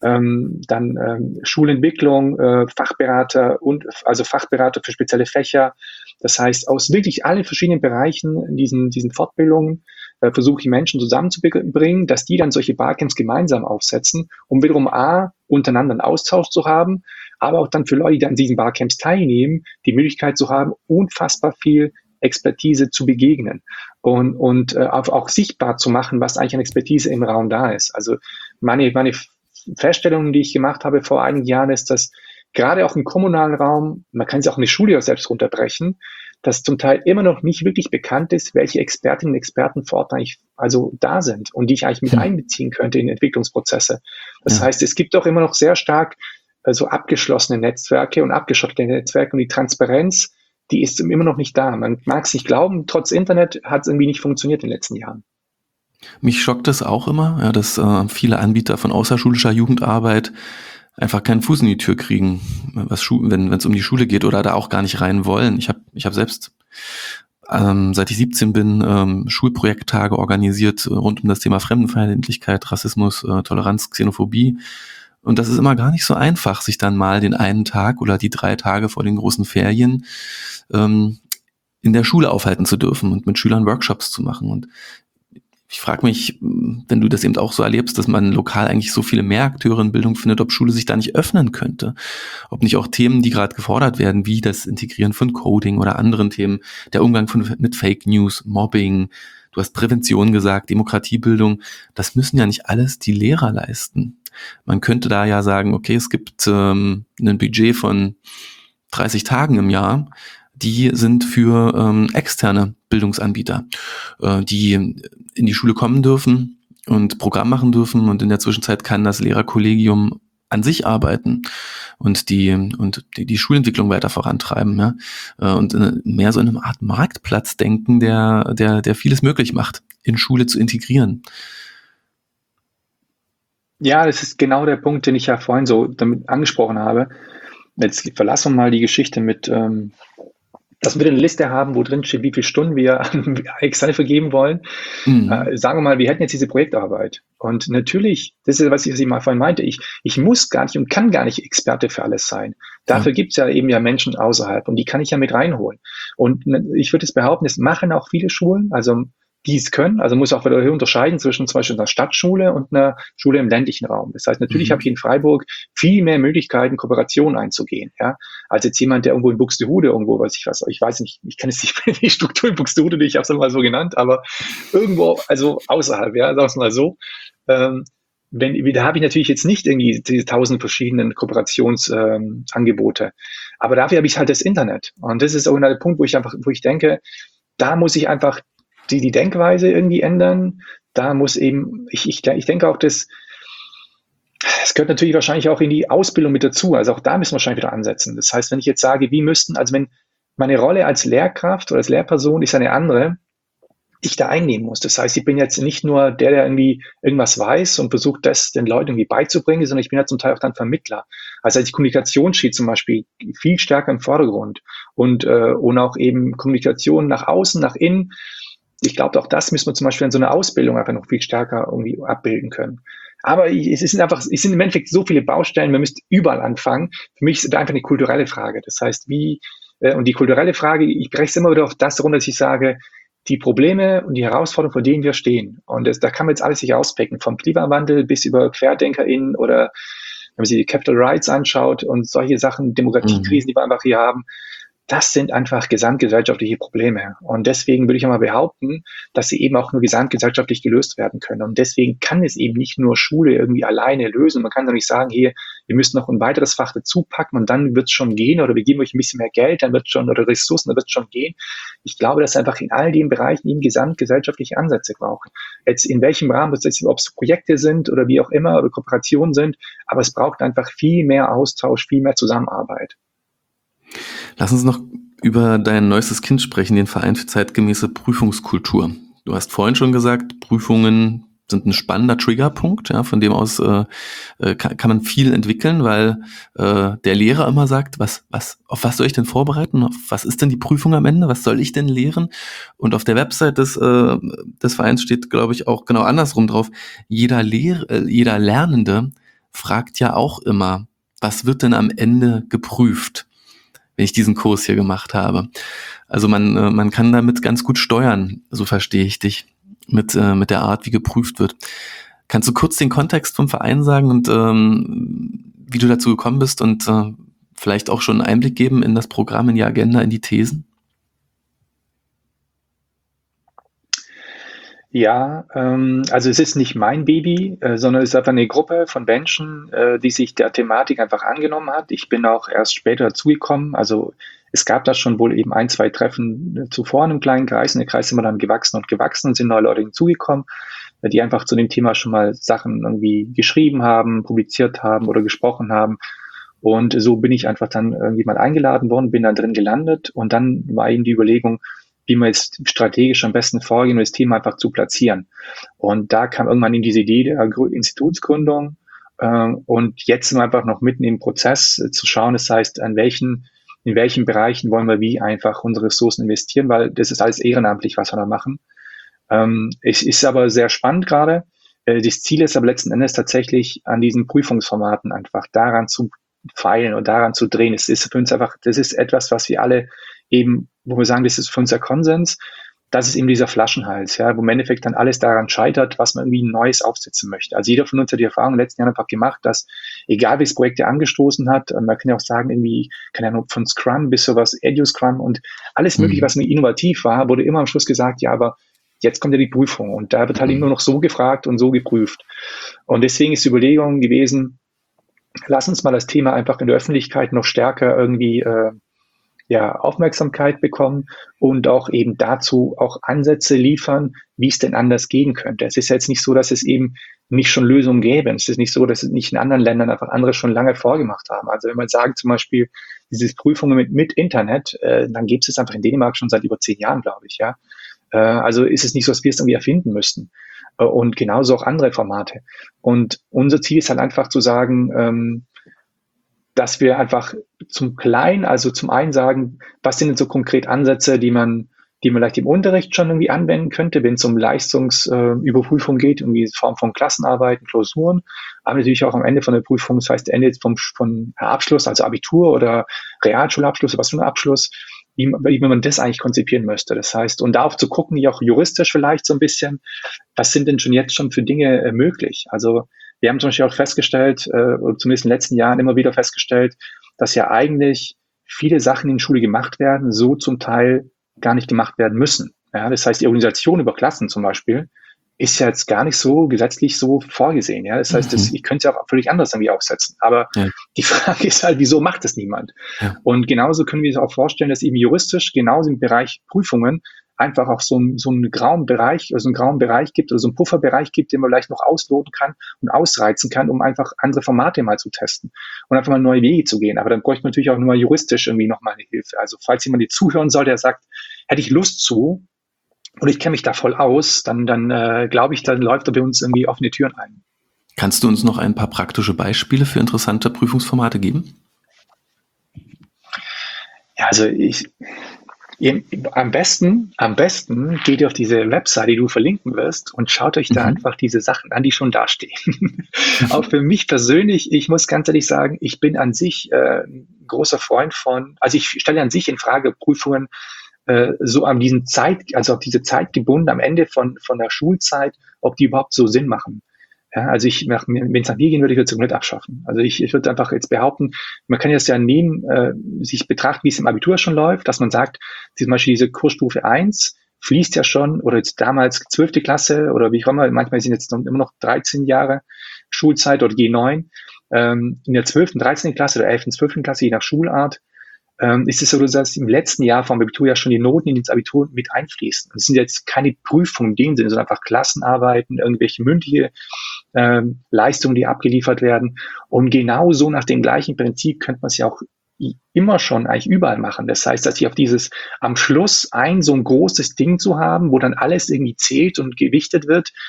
Schulentwicklung, Fachberater also Fachberater für spezielle Fächer. Das heißt, aus wirklich allen verschiedenen Bereichen in diesen Fortbildungen versuche ich Menschen zusammenzubringen, dass die dann solche Barcamps gemeinsam aufsetzen, um wiederum untereinander einen Austausch zu haben, aber auch dann für Leute, die an diesen Barcamps teilnehmen, die Möglichkeit zu haben, unfassbar viel Expertise zu begegnen und auch sichtbar zu machen, was eigentlich an Expertise im Raum da ist. Also meine Feststellung, die ich gemacht habe vor einigen Jahren, ist, dass gerade auch im kommunalen Raum, man kann es auch in die Schule selbst runterbrechen, dass zum Teil immer noch nicht wirklich bekannt ist, welche Expertinnen und Experten vor Ort eigentlich also da sind und die ich eigentlich mit einbeziehen könnte in Entwicklungsprozesse. Das heißt, es gibt auch immer noch sehr stark so abgeschlossene Netzwerke und abgeschottete Netzwerke und die Transparenz, die ist immer noch nicht da. Man mag es nicht glauben, trotz Internet hat es irgendwie nicht funktioniert in den letzten Jahren. Mich schockt es auch immer, ja, dass viele Anbieter von außerschulischer Jugendarbeit einfach keinen Fuß in die Tür kriegen, wenn es um die Schule geht oder da auch gar nicht rein wollen. Ich hab selbst, seit ich 17 bin, Schulprojekttage organisiert rund um das Thema Fremdenfeindlichkeit, Rassismus, Toleranz, Xenophobie. Und das ist immer gar nicht so einfach, sich dann mal den einen Tag oder die 3 Tage vor den großen Ferien in der Schule aufhalten zu dürfen und mit Schülern Workshops zu machen. Und ich frage mich, wenn du das eben auch so erlebst, dass man lokal eigentlich so viele mehr Akteure in Bildung findet, ob Schule sich da nicht öffnen könnte. Ob nicht auch Themen, die gerade gefordert werden, wie das Integrieren von Coding oder anderen Themen, der Umgang mit Fake News, Mobbing, du hast Prävention gesagt, Demokratiebildung, das müssen ja nicht alles die Lehrer leisten. Man könnte da ja sagen, okay, es gibt ein Budget von 30 Tagen im Jahr, die sind für externe Bildungsanbieter, die in die Schule kommen dürfen und Programm machen dürfen und in der Zwischenzeit kann das Lehrerkollegium an sich arbeiten und die Schulentwicklung weiter vorantreiben, ja, und mehr so in einer Art Marktplatz denken, der vieles möglich macht, in Schule zu integrieren. Ja, das ist genau der Punkt, den ich ja vorhin so damit angesprochen habe. Jetzt verlassen wir mal die Geschichte mit, dass wir eine Liste haben, wo drin steht, wie viele Stunden wir an Externe vergeben wollen. Sagen wir mal, wir hätten jetzt diese Projektarbeit. Und natürlich, das ist, was ich mal vorhin meinte, ich muss gar nicht und kann gar nicht Experte für alles sein. Dafür gibt es ja eben Menschen außerhalb und die kann ich ja mit reinholen. Und ich würde es behaupten, das machen auch viele Schulen, also die es können. Also muss auch wieder unterscheiden zwischen zum Beispiel einer Stadtschule und einer Schule im ländlichen Raum. Das heißt, natürlich habe ich in Freiburg viel mehr Möglichkeiten, Kooperationen einzugehen, ja, als jetzt jemand, der irgendwo in Buxtehude ich weiß nicht, ich kenne jetzt nicht die Struktur in Buxtehude, ich habe es mal so genannt, aber irgendwo, also außerhalb, ja, sagen wir es mal so, da habe ich natürlich jetzt nicht irgendwie diese 1000 verschiedenen Kooperationsangebote, aber dafür habe ich halt das Internet und das ist auch der Punkt, wo ich denke, da muss ich einfach die Denkweise irgendwie ändern. Da muss eben, ich denke auch, es gehört natürlich wahrscheinlich auch in die Ausbildung mit dazu. Also auch da müssen wir wahrscheinlich wieder ansetzen. Das heißt, wenn ich jetzt sage, wenn meine Rolle als Lehrkraft oder als Lehrperson ist eine andere, ich da einnehmen muss. Das heißt, ich bin jetzt nicht nur der irgendwie irgendwas weiß und versucht, das den Leuten irgendwie beizubringen, sondern ich bin ja zum Teil auch dann Vermittler. Also die Kommunikation steht zum Beispiel viel stärker im Vordergrund und auch eben Kommunikation nach außen, nach innen. Ich glaube, auch das müssen wir zum Beispiel in so einer Ausbildung einfach noch viel stärker irgendwie abbilden können. Aber es sind im Endeffekt so viele Baustellen, man müsste überall anfangen. Für mich ist es einfach eine kulturelle Frage. Das heißt, und die kulturelle Frage, ich breche es immer wieder auf das runter, dass ich sage, die Probleme und die Herausforderungen, vor denen wir stehen. Und da kann man jetzt alles sich auspicken, vom Klimawandel bis über QuerdenkerInnen oder wenn man sich die Capital Rights anschaut und solche Sachen, Demokratiekrisen, die wir einfach hier haben. Das sind einfach gesamtgesellschaftliche Probleme. Und deswegen würde ich einmal behaupten, dass sie eben auch nur gesamtgesellschaftlich gelöst werden können. Und deswegen kann es eben nicht nur Schule irgendwie alleine lösen. Man kann doch nicht sagen, hier, wir müssen noch ein weiteres Fach dazu packen und dann wird es schon gehen oder wir geben euch ein bisschen mehr Geld, dann wird es schon, oder Ressourcen, dann wird es schon gehen. Ich glaube, dass einfach in all den Bereichen eben gesamtgesellschaftliche Ansätze brauchen. Jetzt in welchem Rahmen, ob es Projekte sind oder wie auch immer oder Kooperationen sind, aber es braucht einfach viel mehr Austausch, viel mehr Zusammenarbeit. Lass uns noch über dein neuestes Kind sprechen, den Verein für zeitgemäße Prüfungskultur. Du hast vorhin schon gesagt, Prüfungen sind ein spannender Triggerpunkt, ja, von dem aus kann man viel entwickeln, weil der Lehrer immer sagt, auf was soll ich denn vorbereiten? Auf was ist denn die Prüfung am Ende? Was soll ich denn lehren? Und auf der Website des Vereins steht, glaube ich, auch genau andersrum drauf. Jeder Lernende fragt ja auch immer, was wird denn am Ende geprüft, wenn ich diesen Kurs hier gemacht habe? Also man kann damit ganz gut steuern, so verstehe ich dich, mit der Art, wie geprüft wird. Kannst du kurz den Kontext vom Verein sagen und wie du dazu gekommen bist und vielleicht auch schon einen Einblick geben in das Programm, in die Agenda, in die Thesen? Ja, also es ist nicht mein Baby, sondern es ist einfach eine Gruppe von Menschen, die sich der Thematik einfach angenommen hat. Ich bin auch erst später dazugekommen. Also es gab da schon wohl eben ein, zwei Treffen zuvor in einem kleinen Kreis. Und der Kreis ist immer dann gewachsen und sind neue Leute hinzugekommen, die einfach zu dem Thema schon mal Sachen irgendwie geschrieben haben, publiziert haben oder gesprochen haben. Und so bin ich einfach dann irgendwie mal eingeladen worden, bin dann drin gelandet und dann war eben die Überlegung, wie man jetzt strategisch am besten vorgehen, um das Thema einfach zu platzieren. Und da kam irgendwann in diese Idee der Institutsgründung. Und jetzt sind wir einfach noch mitten im Prozess zu schauen, das heißt, in welchen Bereichen wollen wir wie einfach unsere Ressourcen investieren, weil das ist alles ehrenamtlich, was wir da machen. Es ist aber sehr spannend gerade. Das Ziel ist aber letzten Endes tatsächlich an diesen Prüfungsformaten einfach daran zu feilen und daran zu drehen. Es ist für uns einfach, das ist etwas, was wir alle eben, wo wir sagen, das ist für uns der Konsens, das ist eben dieser Flaschenhals, ja, wo im Endeffekt dann alles daran scheitert, was man irgendwie Neues aufsetzen möchte. Also jeder von uns hat die Erfahrung in den letzten Jahren einfach gemacht, dass egal welches Projekt er angestoßen hat, man kann ja auch sagen, irgendwie, keine Ahnung, von Scrum bis sowas, Edu-Scrum und alles mögliche, was irgendwie innovativ war, wurde immer am Schluss gesagt, ja, aber jetzt kommt ja die Prüfung und da wird halt immer noch so gefragt und so geprüft. Und deswegen ist die Überlegung gewesen, lass uns mal das Thema einfach in der Öffentlichkeit noch stärker irgendwie Aufmerksamkeit bekommen und auch eben dazu auch Ansätze liefern, wie es denn anders gehen könnte. Es ist jetzt nicht so, dass es eben nicht schon Lösungen gäbe. Es ist nicht so, dass es nicht in anderen Ländern einfach andere schon lange vorgemacht haben. Also wenn man sagt zum Beispiel, diese Prüfungen mit Internet, dann gibt es einfach in Dänemark schon seit über 10 Jahren, glaube ich, ja. Also ist es nicht so, dass wir es irgendwie erfinden müssten. Und genauso auch andere Formate. Und unser Ziel ist halt einfach zu sagen, dass wir einfach zum einen sagen, was sind denn so konkret Ansätze, die man vielleicht im Unterricht schon irgendwie anwenden könnte, wenn es um Leistungsüberprüfung geht, irgendwie in Form von Klassenarbeiten, Klausuren, aber natürlich auch am Ende von der Prüfung, das heißt Ende von Abschluss, also Abitur oder Realschulabschluss, was für ein Abschluss, wie man das eigentlich konzipieren müsste. Das heißt, und darauf zu gucken, auch juristisch vielleicht so ein bisschen, was sind denn jetzt schon für Dinge möglich? Also wir haben zum Beispiel auch festgestellt, oder zumindest in den letzten Jahren immer wieder festgestellt, dass ja eigentlich viele Sachen in der Schule gemacht werden, so zum Teil gar nicht gemacht werden müssen. Ja, das heißt, die Organisation über Klassen zum Beispiel ist ja jetzt gar nicht so gesetzlich so vorgesehen. Ja, das heißt, ich könnte es ja auch völlig anders irgendwie aufsetzen. Aber die Frage ist halt, wieso macht das niemand? Ja. Und genauso können wir uns auch vorstellen, dass eben juristisch genauso im Bereich Prüfungen einfach auch so einen grauen Bereich, also einen grauen Bereich gibt oder so einen Pufferbereich gibt, den man vielleicht noch ausloten kann und ausreizen kann, um einfach andere Formate mal zu testen und einfach mal neue Wege zu gehen. Aber dann bräuchte man natürlich auch nur mal juristisch irgendwie nochmal eine Hilfe. Also falls jemand hier zuhören soll, der sagt, hätte ich Lust zu und ich kenne mich da voll aus, dann glaube ich, dann läuft da bei uns irgendwie offene Türen ein. Kannst du uns noch ein paar praktische Beispiele für interessante Prüfungsformate geben? Ja, also am besten geht ihr auf diese Website, die du verlinken wirst und schaut euch da einfach diese Sachen an, die schon da stehen. Auch für mich persönlich, ich muss ganz ehrlich sagen, ich bin an sich ein großer Freund also ich stelle an sich in Frage Prüfungen so an auf diese Zeit gebunden am Ende von der Schulzeit, ob die überhaupt so Sinn machen. Ja, also wenn es nach mir gehen würde, ich würde es komplett abschaffen. Also ich würde einfach jetzt behaupten, man kann das ja sich betrachten, wie es im Abitur schon läuft, dass man sagt, zum Beispiel diese Kursstufe 1 fließt ja schon, oder jetzt damals 12. Klasse oder wie auch immer, manchmal sind jetzt immer noch 13 Jahre Schulzeit oder G9, in der 12., 13. Klasse oder 11., 12. Klasse, je nach Schulart, ist es so, dass im letzten Jahr vom Abitur ja schon die Noten in das Abitur mit einfließen. Das sind jetzt keine Prüfungen in dem Sinne, sondern einfach Klassenarbeiten, irgendwelche mündliche Leistungen, die abgeliefert werden. Und genauso nach dem gleichen Prinzip könnte man es ja auch immer schon eigentlich überall machen. Das heißt, dass ich auf dieses am Schluss so ein großes Ding zu haben, wo dann alles irgendwie zählt und gewichtet wird,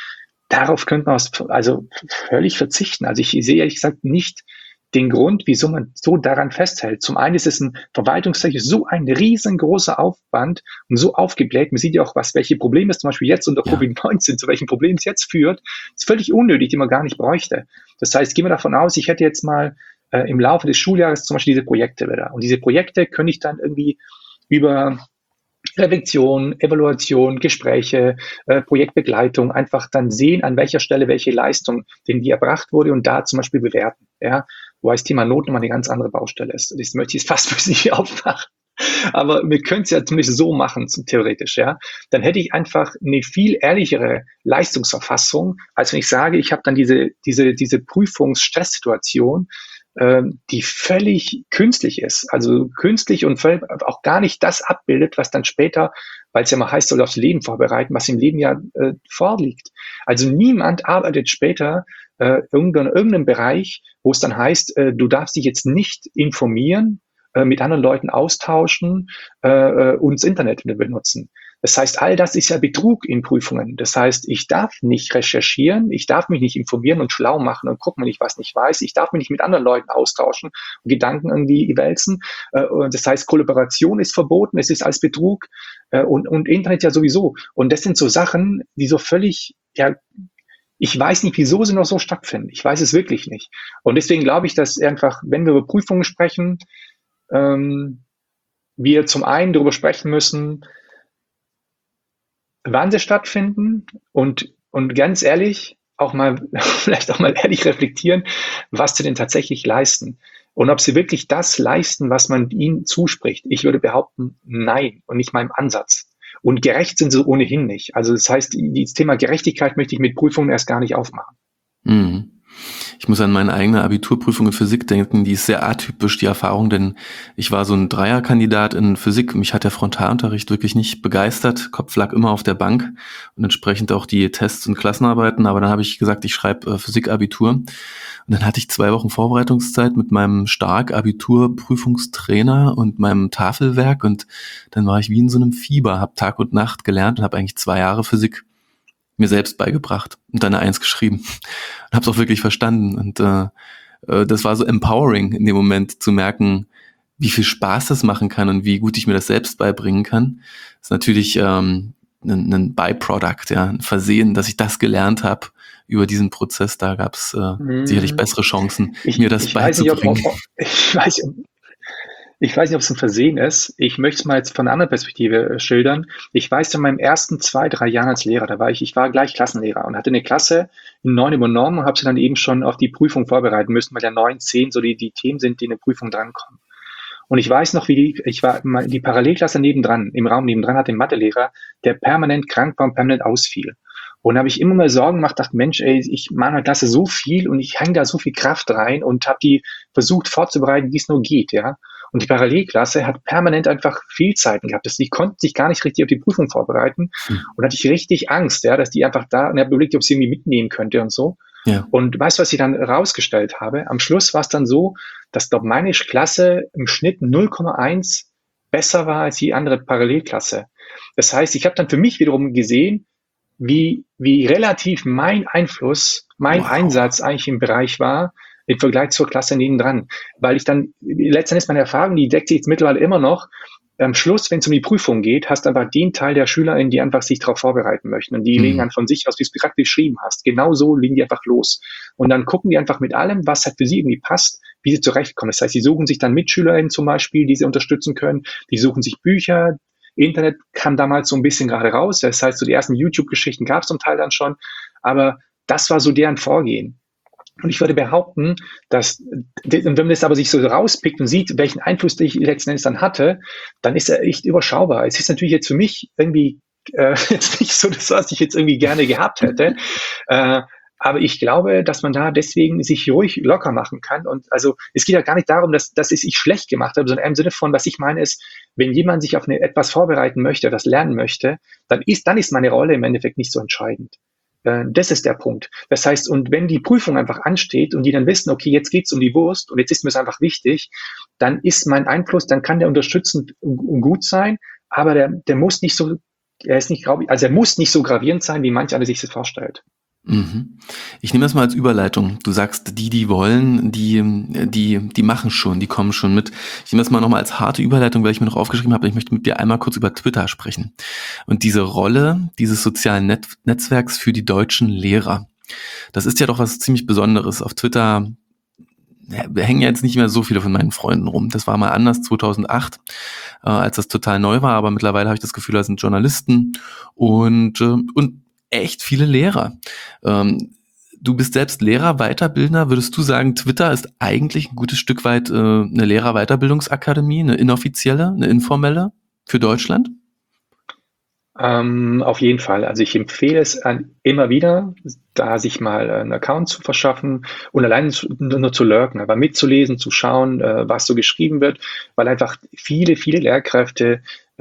darauf könnte man also völlig verzichten. Also ich sehe ehrlich gesagt nicht den Grund, wieso man so daran festhält. Zum einen ist es ein verwaltungstechnisch so ein riesengroßer Aufwand und so aufgebläht. Man sieht ja auch, welche Probleme es zum Beispiel jetzt unter Ja. Covid-19, zu welchen Problemen es jetzt führt. Das ist völlig unnötig, die man gar nicht bräuchte. Das heißt, gehen wir davon aus, ich hätte jetzt mal im Laufe des Schuljahres zum Beispiel diese Projekte wieder. Und diese Projekte könnte ich dann irgendwie über Reflexion, Evaluation, Gespräche, Projektbegleitung, einfach dann sehen, an welcher Stelle welche Leistung denn die erbracht wurde und da zum Beispiel bewerten. Ja, wo das Thema Noten nochmal eine ganz andere Baustelle ist. Das möchte ich jetzt fast ein bisschen nicht aufmachen. Aber wir können es ja zumindest so machen, theoretisch, ja. Dann hätte ich einfach eine viel ehrlichere Leistungsverfassung, als wenn ich sage, ich habe dann diese Prüfungsstresssituation, die völlig künstlich ist, also künstlich und völlig auch gar nicht das abbildet, was dann später, weil es ja mal heißt, soll aufs Leben vorbereiten, was im Leben ja vorliegt. Also niemand arbeitet später irgendeinem Bereich, wo es dann heißt, du darfst dich jetzt nicht informieren, mit anderen Leuten austauschen und das Internet benutzen. Das heißt, all das ist ja Betrug in Prüfungen. Das heißt, ich darf nicht recherchieren, ich darf mich nicht informieren und schlau machen und gucken, wenn ich was nicht weiß. Ich darf mich nicht mit anderen Leuten austauschen und Gedanken irgendwie wälzen. Das heißt, Kollaboration ist verboten, es ist als Betrug und Internet ja sowieso. Und das sind so Sachen, die so völlig, ja, ich weiß nicht, wieso sie noch so stattfinden. Ich weiß es wirklich nicht. Und deswegen glaube ich, dass einfach, wenn wir über Prüfungen sprechen, wir zum einen darüber sprechen müssen, wann sie stattfinden und ganz ehrlich auch mal, vielleicht auch mal ehrlich reflektieren, was sie denn tatsächlich leisten und ob sie wirklich das leisten, was man ihnen zuspricht. Ich würde behaupten, nein und nicht mal im Ansatz. Und gerecht sind sie ohnehin nicht. Also das heißt, das Thema Gerechtigkeit möchte ich mit Prüfungen erst gar nicht aufmachen. Mhm. Ich muss an meine eigene Abiturprüfung in Physik denken, die ist sehr atypisch, die Erfahrung, denn ich war so ein Dreierkandidat in Physik. Mich hat der Frontalunterricht wirklich nicht begeistert. Kopf lag immer auf der Bank und entsprechend auch die Tests und Klassenarbeiten. Aber dann habe ich gesagt, ich schreibe Physik-Abitur. Und dann hatte ich 2 Wochen Vorbereitungszeit mit meinem Stark-Abitur-Prüfungstrainer und meinem Tafelwerk. Und dann war ich wie in so einem Fieber, habe Tag und Nacht gelernt und habe eigentlich 2 Jahre Physik mir selbst beigebracht und dann eine 1 geschrieben. Und habe es auch wirklich verstanden. Und das war so empowering in dem Moment zu merken, wie viel Spaß das machen kann und wie gut ich mir das selbst beibringen kann. Das ist natürlich ein Byproduct, ja, ein Versehen, dass ich das gelernt habe über diesen Prozess. Da gab es sicherlich bessere Chancen, mir das beizubringen. Ich weiß nicht, ob es ein Versehen ist. Ich möchte es mal jetzt von einer anderen Perspektive schildern. Ich weiß, in meinen ersten 2, 3 Jahren als Lehrer, ich war gleich Klassenlehrer und hatte eine Klasse in 9 übernommen und habe sie dann eben schon auf die Prüfung vorbereiten müssen, weil ja 9, 10 so die Themen sind, die in der Prüfung drankommen. Und ich weiß noch, ich war die Parallelklasse nebendran, im Raum nebendran hatte einen Mathelehrer, der permanent krank war und permanent ausfiel. Und da habe ich immer mal Sorgen gemacht, dachte, Mensch, ey, ich mache in der Klasse so viel und ich hänge da so viel Kraft rein und habe die versucht vorzubereiten, wie es nur geht, ja. Und die Parallelklasse hat permanent einfach Fehlzeiten gehabt. Die konnten sich gar nicht richtig auf die Prüfung vorbereiten. Und da hatte ich richtig Angst, ja, dass die einfach da, und habe überlegt, ob ich sie irgendwie mitnehmen könnte und so. Ja. Und weißt du, was ich dann rausgestellt habe? Am Schluss war es dann so, dass doch meine Klasse im Schnitt 0,1 besser war als die andere Parallelklasse. Das heißt, ich habe dann für mich wiederum gesehen, wie relativ mein Einfluss, mein Einsatz eigentlich im Bereich war, im Vergleich zur Klasse nebendran. Weil ich dann, letztendlich meine Erfahrung, die deckt sich jetzt mittlerweile immer noch, am Schluss, wenn es um die Prüfung geht, hast du einfach den Teil der SchülerInnen, die einfach sich darauf vorbereiten möchten. Und die legen dann von sich aus, wie du es gerade beschrieben hast. Genau so legen die einfach los. Und dann gucken die einfach mit allem, was halt für sie irgendwie passt, wie sie zurechtkommen. Das heißt, sie suchen sich dann MitschülerInnen zum Beispiel, die sie unterstützen können. Die suchen sich Bücher. Internet kam damals so ein bisschen gerade raus. Das heißt, so die ersten YouTube-Geschichten gab es zum Teil dann schon. Aber das war so deren Vorgehen. Und ich würde behaupten, dass, wenn man das aber sich so rauspickt und sieht, welchen Einfluss ich letzten Endes dann hatte, dann ist er echt überschaubar. Es ist natürlich jetzt für mich irgendwie jetzt nicht so das, was ich jetzt irgendwie gerne gehabt hätte. Aber ich glaube, dass man da deswegen sich ruhig locker machen kann. Und also es geht ja gar nicht darum, dass es ich schlecht gemacht habe, sondern im Sinne von, was ich meine ist, wenn jemand sich auf etwas vorbereiten möchte, etwas lernen möchte, dann ist meine Rolle im Endeffekt nicht so entscheidend. Das ist der Punkt. Das heißt, und wenn die Prüfung einfach ansteht und die dann wissen, okay, jetzt geht's um die Wurst und jetzt ist mir es einfach wichtig, dann ist mein Einfluss, dann kann der unterstützend und gut sein, aber der muss nicht so, er muss nicht so gravierend sein, wie manch einer sich das vorstellt. Mhm. Ich nehme das mal als Überleitung. Du sagst, die wollen, die machen schon, die kommen schon mit. Ich nehme das mal nochmal als harte Überleitung, weil ich mir noch aufgeschrieben habe, ich möchte mit dir einmal kurz über Twitter sprechen. Und diese Rolle dieses sozialen Netzwerks für die deutschen Lehrer. Das ist ja doch was ziemlich Besonderes. Auf Twitter hängen ja jetzt nicht mehr so viele von meinen Freunden rum. Das war mal anders 2008, als das total neu war, aber mittlerweile habe ich das Gefühl, da sind Journalisten und echt viele Lehrer. Du bist selbst Lehrer, Weiterbildner. Würdest du sagen, Twitter ist eigentlich ein gutes Stück weit eine Lehrer-Weiterbildungsakademie, eine inoffizielle, eine informelle für Deutschland? Auf jeden Fall. Also ich empfehle es immer wieder, da sich mal einen Account zu verschaffen und allein nur zu lurken, aber mitzulesen, zu schauen, was so geschrieben wird, weil einfach viele Lehrkräfte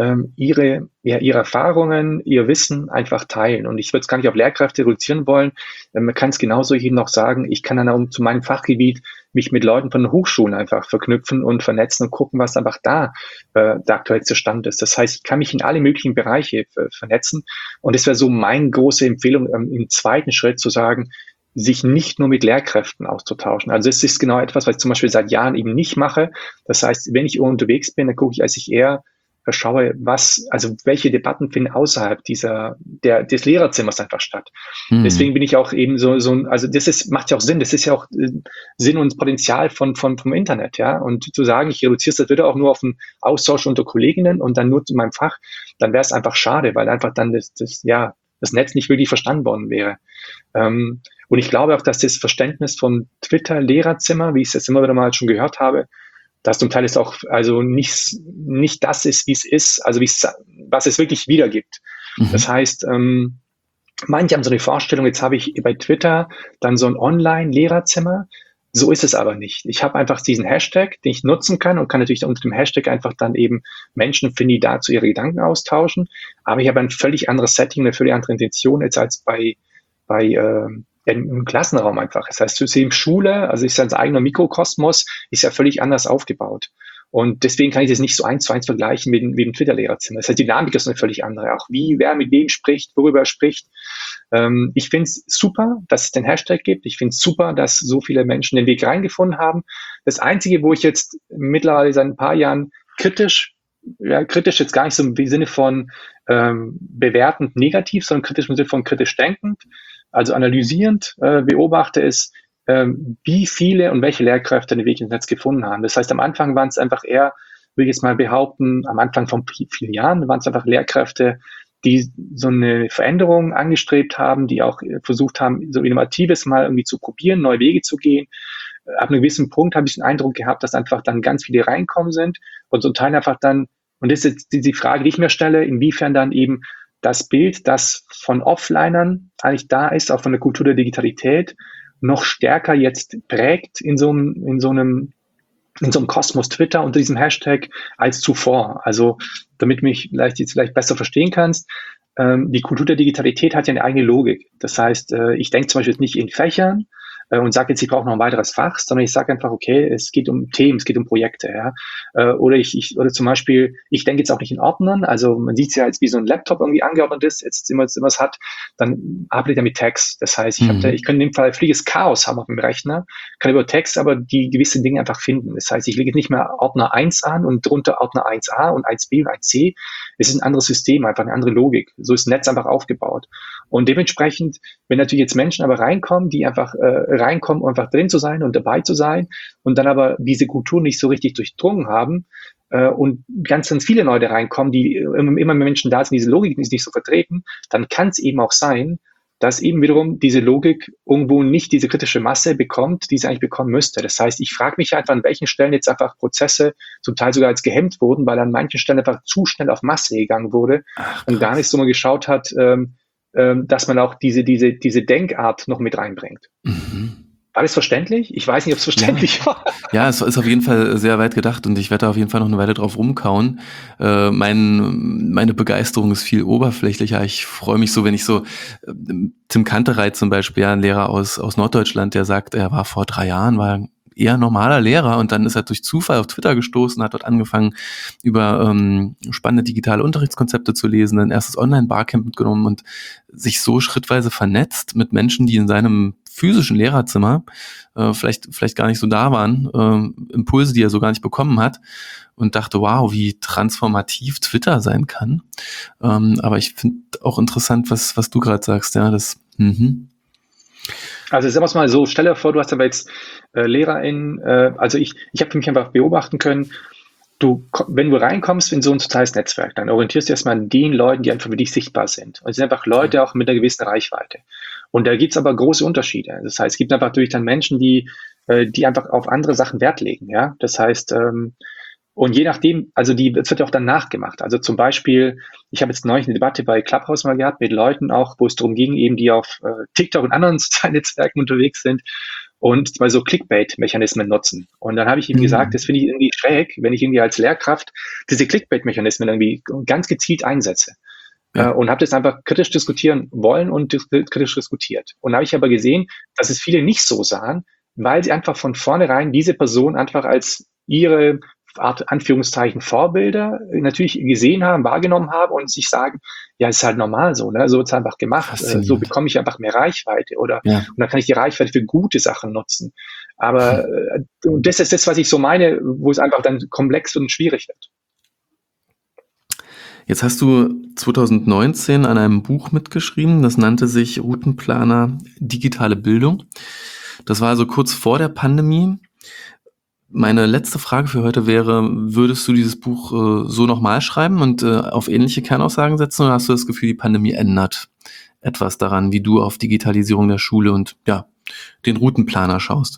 ihre Erfahrungen, ihr Wissen einfach teilen. Und ich würde es gar nicht auf Lehrkräfte reduzieren wollen. Man kann es genauso eben noch sagen, ich kann dann auch zu meinem Fachgebiet mich mit Leuten von Hochschulen einfach verknüpfen und vernetzen und gucken, was einfach da der aktuellste Stand ist. Das heißt, ich kann mich in alle möglichen Bereiche vernetzen. Und das wäre so meine große Empfehlung im zweiten Schritt zu sagen, sich nicht nur mit Lehrkräften auszutauschen. Also es ist genau etwas, was ich zum Beispiel seit Jahren eben nicht mache. Das heißt, wenn ich unterwegs bin, dann gucke ich, als ich eher schaue, welche Debatten finden außerhalb des Lehrerzimmers einfach statt. Deswegen bin ich auch eben also macht ja auch Sinn. Das ist ja auch Sinn und Potenzial vom Internet, ja. Und zu sagen, ich reduziere das wieder auch nur auf einen Austausch unter Kolleginnen und dann nur zu meinem Fach, dann wäre es einfach schade, weil einfach dann das Netz nicht wirklich verstanden worden wäre. Und ich glaube auch, dass das Verständnis vom Twitter-Lehrerzimmer, wie ich es jetzt immer wieder mal schon gehört habe, dass zum Teil es auch also nicht das ist, wie es ist, also was es wirklich wiedergibt. Mhm. Das heißt, manche haben so eine Vorstellung, jetzt habe ich bei Twitter dann so ein Online-Lehrerzimmer. So ist es aber nicht. Ich habe einfach diesen Hashtag, den ich nutzen kann und kann natürlich unter dem Hashtag einfach dann eben Menschen finden, die dazu ihre Gedanken austauschen. Aber ich habe ein völlig anderes Setting, eine völlig andere Intention jetzt als bei im Klassenraum einfach. Das heißt, System Schule, also ist ja ein eigener Mikrokosmos, ist ja völlig anders aufgebaut. Und deswegen kann ich das nicht so 1:1 vergleichen mit dem Twitter-Lehrerzimmer. Das heißt, die Dynamik ist eine völlig andere. Auch wer mit wem spricht, worüber er spricht. Ich finde es super, dass es den Hashtag gibt. Ich finde es super, dass so viele Menschen den Weg reingefunden haben. Das Einzige, wo ich jetzt mittlerweile seit ein paar Jahren kritisch jetzt gar nicht so im Sinne von bewertend negativ, sondern kritisch im Sinne von kritisch denkend, also analysierend beobachte, ist, wie viele und welche Lehrkräfte den Weg ins Netz gefunden haben. Das heißt, am Anfang waren es einfach eher, will ich jetzt mal behaupten, am Anfang von vielen Jahren waren es einfach Lehrkräfte, die so eine Veränderung angestrebt haben, die auch versucht haben, so Innovatives mal irgendwie zu probieren, neue Wege zu gehen. Ab einem gewissen Punkt habe ich den Eindruck gehabt, dass einfach dann ganz viele reinkommen sind und zum Teil einfach dann, und das ist jetzt die Frage, die ich mir stelle, inwiefern dann eben das Bild, das von Offlinern eigentlich da ist, auch von der Kultur der Digitalität, noch stärker jetzt prägt in so einem Kosmos Twitter unter diesem Hashtag als zuvor. Also, damit mich vielleicht besser verstehen kannst, die Kultur der Digitalität hat ja eine eigene Logik. Das heißt, ich denke zum Beispiel jetzt nicht in Fächern, und sage jetzt, ich brauche noch ein weiteres Fach, sondern ich sage einfach, okay, es geht um Themen, es geht um Projekte, ja. Oder oder zum Beispiel, ich denke jetzt auch nicht in Ordnern, also man sieht es ja jetzt, wie so ein Laptop irgendwie angeordnet ist, jetzt immer es hat, dann arbeitet er mit Text. Das heißt, ich könnte in dem Fall völliges Chaos haben auf dem Rechner, kann über Text aber die gewisse Dinge einfach finden. Das heißt, ich lege nicht mehr Ordner 1 an und drunter Ordner 1a und 1b und 1c. Es ist ein anderes System, einfach eine andere Logik. So ist das Netz einfach aufgebaut. Und dementsprechend, wenn natürlich jetzt Menschen aber reinkommen, die einfach reinkommen, um einfach drin zu sein und dabei zu sein und dann aber diese Kultur nicht so richtig durchdrungen haben und ganz viele Leute reinkommen, die immer mehr Menschen da sind, diese Logik ist nicht so vertreten, dann kann es eben auch sein, dass eben wiederum diese Logik irgendwo nicht diese kritische Masse bekommt, die sie eigentlich bekommen müsste. Das heißt, ich frage mich einfach, an welchen Stellen jetzt einfach Prozesse zum Teil sogar als gehemmt wurden, weil an manchen Stellen einfach zu schnell auf Masse gegangen wurde und gar nicht so mal geschaut hat, dass man auch diese Denkart noch mit reinbringt. Mhm. War das verständlich? Ich weiß nicht, ob es verständlich war. Ja, es ist auf jeden Fall sehr weit gedacht und ich werde da auf jeden Fall noch eine Weile drauf rumkauen. Meine Begeisterung ist viel oberflächlicher. Ich freue mich so, wenn ich so Tim Kantereit zum Beispiel, ja, ein Lehrer aus Norddeutschland, der sagt, er war vor 3 Jahren, war eher normaler Lehrer und dann ist er durch Zufall auf Twitter gestoßen, hat dort angefangen, über spannende digitale Unterrichtskonzepte zu lesen, ein erstes Online-Barcamp mitgenommen und sich so schrittweise vernetzt mit Menschen, die in seinem physischen Lehrerzimmer vielleicht gar nicht so da waren, Impulse, die er so gar nicht bekommen hat, und dachte, wow, wie transformativ Twitter sein kann. Aber ich finde auch interessant, was du gerade sagst, ja, das Also sagen wir es mal so, stell dir vor, du hast aber jetzt LehrerInnen, also ich habe für mich einfach beobachten können, wenn du reinkommst in so ein soziales Netzwerk, dann orientierst du erstmal an den Leuten, die einfach für dich sichtbar sind. Und es sind einfach Leute auch mit einer gewissen Reichweite. Und da gibt's aber große Unterschiede. Das heißt, es gibt einfach natürlich dann Menschen, die einfach auf andere Sachen Wert legen. Ja, das heißt, und je nachdem, also es wird ja auch dann nachgemacht. Also zum Beispiel, ich habe jetzt neulich eine Debatte bei Clubhouse mal gehabt mit Leuten auch, wo es darum ging, eben die auf TikTok und anderen sozialen Netzwerken unterwegs sind und mal so Clickbait-Mechanismen nutzen. Und dann habe ich ihm gesagt, das finde ich irgendwie schräg, wenn ich irgendwie als Lehrkraft diese Clickbait-Mechanismen irgendwie ganz gezielt einsetze. Ja. Und habe das einfach kritisch diskutieren wollen und kritisch diskutiert. Und habe ich aber gesehen, dass es viele nicht so sahen, weil sie einfach von vornherein diese Person einfach als ihre Art Anführungszeichen Vorbilder natürlich gesehen haben, wahrgenommen haben und sich sagen, ja, ist halt normal so, ne? So wird's einfach gemacht. So bekomme ich einfach mehr Reichweite und dann kann ich die Reichweite für gute Sachen nutzen. Aber und das ist das, was ich so meine, wo es einfach dann komplex und schwierig wird. Jetzt hast du 2019 an einem Buch mitgeschrieben, das nannte sich Routenplaner Digitale Bildung. Das war also kurz vor der Pandemie. Meine letzte Frage für heute wäre, würdest du dieses Buch so nochmal schreiben und auf ähnliche Kernaussagen setzen, oder hast du das Gefühl, die Pandemie ändert etwas daran, wie du auf Digitalisierung der Schule und den Routenplaner schaust?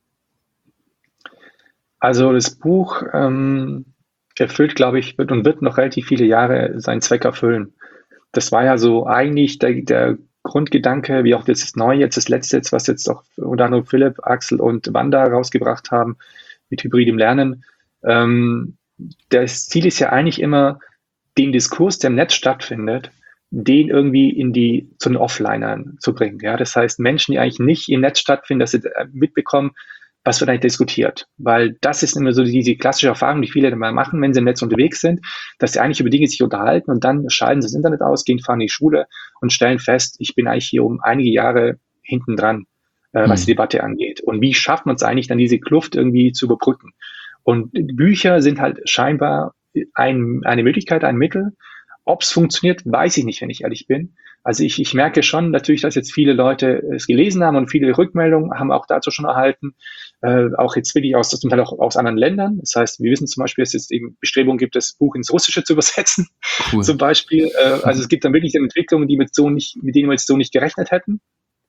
Also das Buch erfüllt, glaube ich, wird noch relativ viele Jahre seinen Zweck erfüllen. Das war ja so eigentlich der Grundgedanke, wie auch das Neue, jetzt das Letzte, was jetzt auch unter anderem Philipp, Axel und Wanda rausgebracht haben mit hybridem Lernen. Das Ziel ist ja eigentlich immer, den Diskurs, der im Netz stattfindet, den irgendwie zu den Offlinern zu bringen. Ja, das heißt, Menschen, die eigentlich nicht im Netz stattfinden, dass sie mitbekommen, was wird eigentlich diskutiert. Weil das ist immer so diese klassische Erfahrung, die viele dann mal machen, wenn sie im Netz unterwegs sind, dass sie eigentlich über Dinge sich unterhalten und dann schalten sie das Internet aus, fahren in die Schule und stellen fest, ich bin eigentlich hier um einige Jahre hinten dran, was die Debatte angeht. Und wie schafft man es eigentlich, dann diese Kluft irgendwie zu überbrücken? Und Bücher sind halt scheinbar eine Möglichkeit, ein Mittel. Ob es funktioniert, weiß ich nicht, wenn ich ehrlich bin. Also ich merke schon natürlich, dass jetzt viele Leute es gelesen haben und viele Rückmeldungen haben auch dazu schon erhalten. Auch jetzt wirklich zum Teil auch aus anderen Ländern. Das heißt, wir wissen zum Beispiel, dass es eben Bestrebungen gibt, das Buch ins Russische zu übersetzen. Cool. Zum Beispiel. Also es gibt dann wirklich Entwicklungen, mit denen wir jetzt so nicht gerechnet hätten.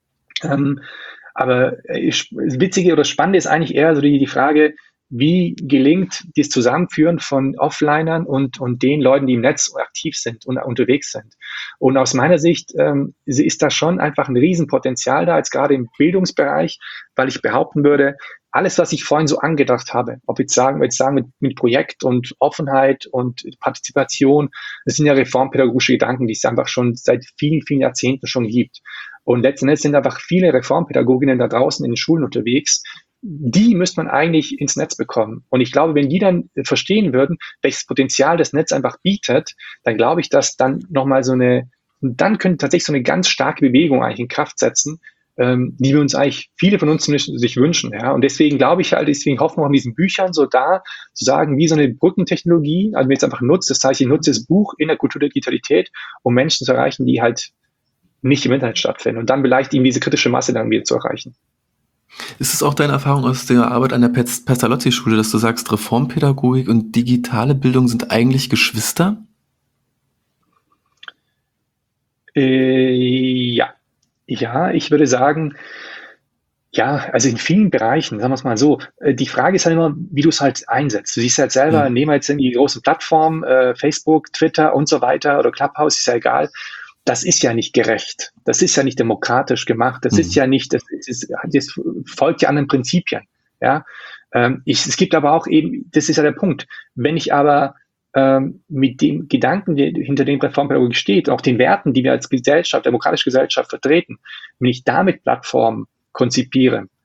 Aber das Witzige oder Spannende ist eigentlich eher so die Frage, wie gelingt das Zusammenführen von Offlinern und den Leuten, die im Netz aktiv sind und unterwegs sind. Und aus meiner Sicht ist da schon einfach ein Riesenpotenzial da, jetzt gerade im Bildungsbereich, weil ich behaupten würde, alles, was ich vorhin so angedacht habe, ob jetzt sagen mit Projekt und Offenheit und Partizipation, das sind ja reformpädagogische Gedanken, die es einfach schon seit vielen, vielen Jahrzehnten schon gibt. Und letzten Endes sind einfach viele Reformpädagoginnen da draußen in den Schulen unterwegs, die müsste man eigentlich ins Netz bekommen. Und ich glaube, wenn die dann verstehen würden, welches Potenzial das Netz einfach bietet, dann glaube ich, dass dann nochmal dann könnte tatsächlich so eine ganz starke Bewegung eigentlich in Kraft setzen, die wir uns eigentlich, viele von uns sich wünschen. Ja? Und deswegen glaube ich halt, deswegen hoffen wir auch in diesen Büchern so da, zu sagen, wie so eine Brückentechnologie, also wenn ich jetzt einfach nutze, das heißt, ich nutze das Buch in der Kultur der Digitalität, um Menschen zu erreichen, die halt nicht im Internet stattfinden und dann vielleicht eben diese kritische Masse dann wieder zu erreichen. Ist es auch deine Erfahrung aus der Arbeit an der Pestalozzi-Schule, dass du sagst, Reformpädagogik und digitale Bildung sind eigentlich Geschwister? Ja, ich würde sagen, ja, also in vielen Bereichen, sagen wir es mal so. Die Frage ist halt immer, wie du es halt einsetzt. Du siehst halt selber, nehmen wir jetzt die großen Plattformen, Facebook, Twitter und so weiter oder Clubhouse, ist ja egal. Das ist ja nicht gerecht. Das ist ja nicht demokratisch gemacht. Das ist ja nicht, das folgt ja anderen Prinzipien. Ja, es gibt aber auch eben, das ist ja der Punkt. Wenn ich aber mit dem Gedanken, der hinter dem Reformpädagogik steht, auch den Werten, die wir als Gesellschaft, demokratische Gesellschaft vertreten, wenn ich damit Plattformen konzipiere,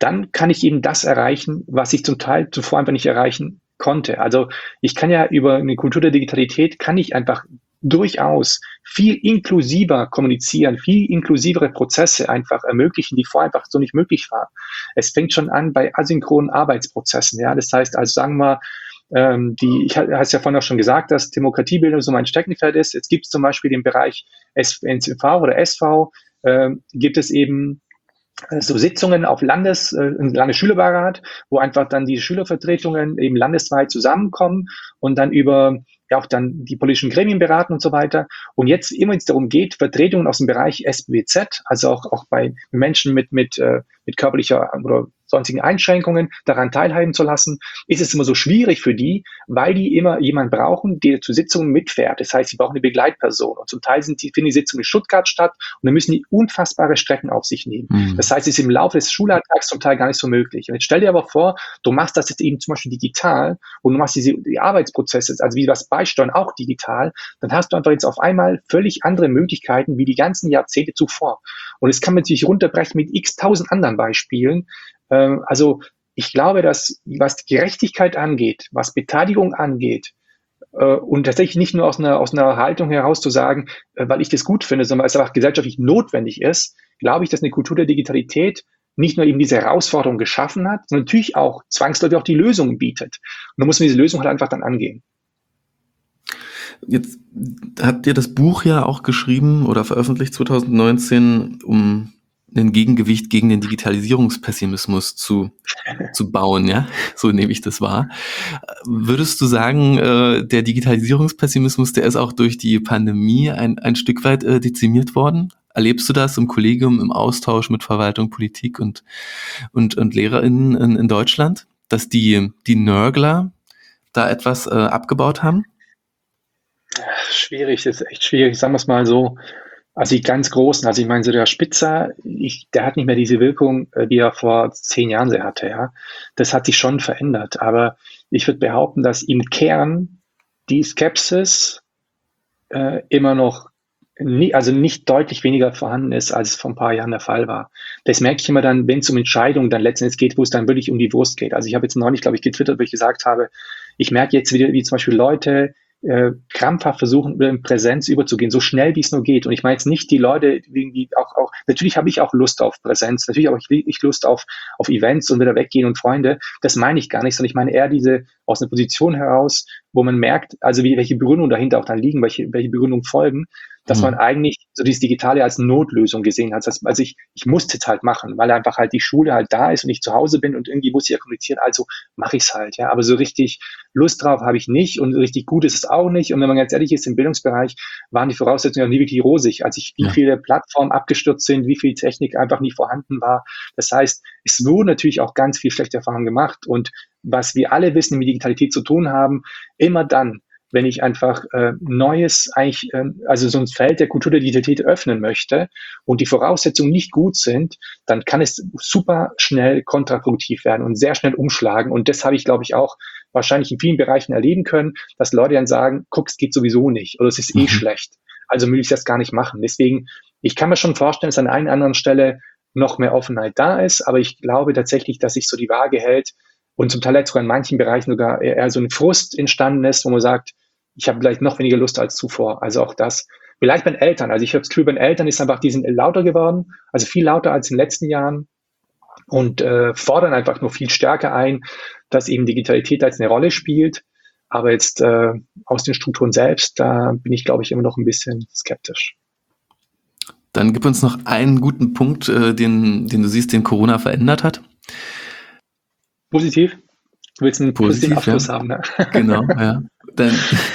dann kann ich eben das erreichen, was ich zum Teil zuvor einfach nicht erreichen konnte. Also ich kann ja über eine Kultur der Digitalität, kann ich einfach durchaus viel inklusiver kommunizieren, viel inklusivere Prozesse einfach ermöglichen, die vorher einfach so nicht möglich waren. Es fängt schon an bei asynchronen Arbeitsprozessen. Ja, das heißt, also sagen wir, ich habe es ja vorhin auch schon gesagt, dass Demokratiebildung so mein Steckenpferd ist. Jetzt gibt es zum Beispiel den Bereich NCV oder SV, gibt es eben so Sitzungen auf Landesschülerbeirat, wo einfach dann die Schülervertretungen eben landesweit zusammenkommen und dann über ja auch dann die politischen Gremien beraten und so weiter. Und jetzt immer es darum geht, Vertretungen aus dem Bereich SBZ, also auch bei Menschen mit körperlicher oder sonstigen Einschränkungen daran teilhaben zu lassen, ist es immer so schwierig für die, weil die immer jemanden brauchen, der zu Sitzungen mitfährt. Das heißt, sie brauchen eine Begleitperson. Und zum Teil finden die Sitzungen in Stuttgart statt und dann müssen die unfassbare Strecken auf sich nehmen. Das heißt, es ist im Laufe des Schulalltags zum Teil gar nicht so möglich. Und jetzt stell dir aber vor, du machst das jetzt eben zum Beispiel digital und du machst die Arbeitsprozesse, also wie das Beisteuern auch digital, dann hast du einfach jetzt auf einmal völlig andere Möglichkeiten wie die ganzen Jahrzehnte zuvor. Und das kann man natürlich runterbrechen mit x-tausend anderen Beispielen. Also ich glaube, dass was Gerechtigkeit angeht, was Beteiligung angeht, und tatsächlich nicht nur aus einer Haltung heraus zu sagen, weil ich das gut finde, sondern weil es einfach gesellschaftlich notwendig ist, glaube ich, dass eine Kultur der Digitalität nicht nur eben diese Herausforderung geschaffen hat, sondern natürlich auch zwangsläufig auch die Lösungen bietet. Und da muss man diese Lösung halt einfach dann angehen. Jetzt habt ihr das Buch ja auch geschrieben oder veröffentlicht 2019, um ein Gegengewicht gegen den Digitalisierungspessimismus zu bauen, ja? So nehme ich das wahr. Würdest du sagen, der Digitalisierungspessimismus, der ist auch durch die Pandemie ein Stück weit dezimiert worden? Erlebst du das im Kollegium, im Austausch mit Verwaltung, Politik und LehrerInnen in Deutschland, dass die Nörgler da etwas abgebaut haben? Schwierig, das ist echt schwierig, sagen wir es mal so. Also die ganz Großen, also ich meine, so der Spitzer, der hat nicht mehr diese Wirkung, die er vor 10 Jahren sehr hatte, ja. Das hat sich schon verändert, aber ich würde behaupten, dass im Kern die Skepsis immer noch also nicht deutlich weniger vorhanden ist, als es vor ein paar Jahren der Fall war. Das merke ich immer dann, wenn es um Entscheidungen dann letztendlich geht, wo es dann wirklich um die Wurst geht. Also ich habe jetzt neulich, glaube ich, getwittert, wo ich gesagt habe, ich merke jetzt wieder, wie zum Beispiel Leute krampfhaft versuchen, in Präsenz überzugehen, so schnell wie es nur geht. Und ich meine jetzt nicht die Leute, irgendwie auch natürlich habe ich auch Lust auf Präsenz, natürlich habe ich Lust auf Events und wieder weggehen und Freunde. Das meine ich gar nicht, sondern ich meine eher diese aus einer Position heraus, wo man merkt, also welche Begründungen dahinter auch dann liegen, welche Begründungen folgen, dass man eigentlich so dieses Digitale als Notlösung gesehen hat. Also ich musste es halt machen, weil einfach halt die Schule halt da ist und ich zu Hause bin und irgendwie muss ich ja kommunizieren, also mache ich es halt, ja. Aber so richtig Lust drauf habe ich nicht und richtig gut ist es auch nicht. Und wenn man ganz ehrlich ist, im Bildungsbereich waren die Voraussetzungen auch nie wirklich rosig. Also wie viele Plattformen abgestürzt sind, wie viel Technik einfach nie vorhanden war. Das heißt, es wurden natürlich auch ganz viel schlechte Erfahrungen gemacht. Und was wir alle wissen, mit Digitalität zu tun haben, immer dann, wenn ich einfach Neues eigentlich, also so ein Feld der Kultur der Digitalität öffnen möchte und die Voraussetzungen nicht gut sind, dann kann es super schnell kontraproduktiv werden und sehr schnell umschlagen. Und das habe ich, glaube ich, auch wahrscheinlich in vielen Bereichen erleben können, dass Leute dann sagen, guck, es geht sowieso nicht oder es ist schlecht. Also will ich das gar nicht machen. Deswegen, ich kann mir schon vorstellen, dass an einer oder anderen Stelle noch mehr Offenheit da ist, aber ich glaube tatsächlich, dass sich so die Waage hält und zum Teil jetzt sogar in manchen Bereichen sogar eher so ein Frust entstanden ist, wo man sagt, ich habe vielleicht noch weniger Lust als zuvor. Also auch das. Vielleicht bei den Eltern. Also ich habe das Gefühl, bei den Eltern ist einfach, die sind lauter geworden, also viel lauter als in den letzten Jahren und fordern einfach nur viel stärker ein, dass eben Digitalität als eine Rolle spielt. Aber jetzt aus den Strukturen selbst, da bin ich, glaube ich, immer noch ein bisschen skeptisch. Dann gib uns noch einen guten Punkt, den du siehst, den Corona verändert hat. Positiv? Du willst einen positiven Abschluss haben, ne? Genau, ja. Dann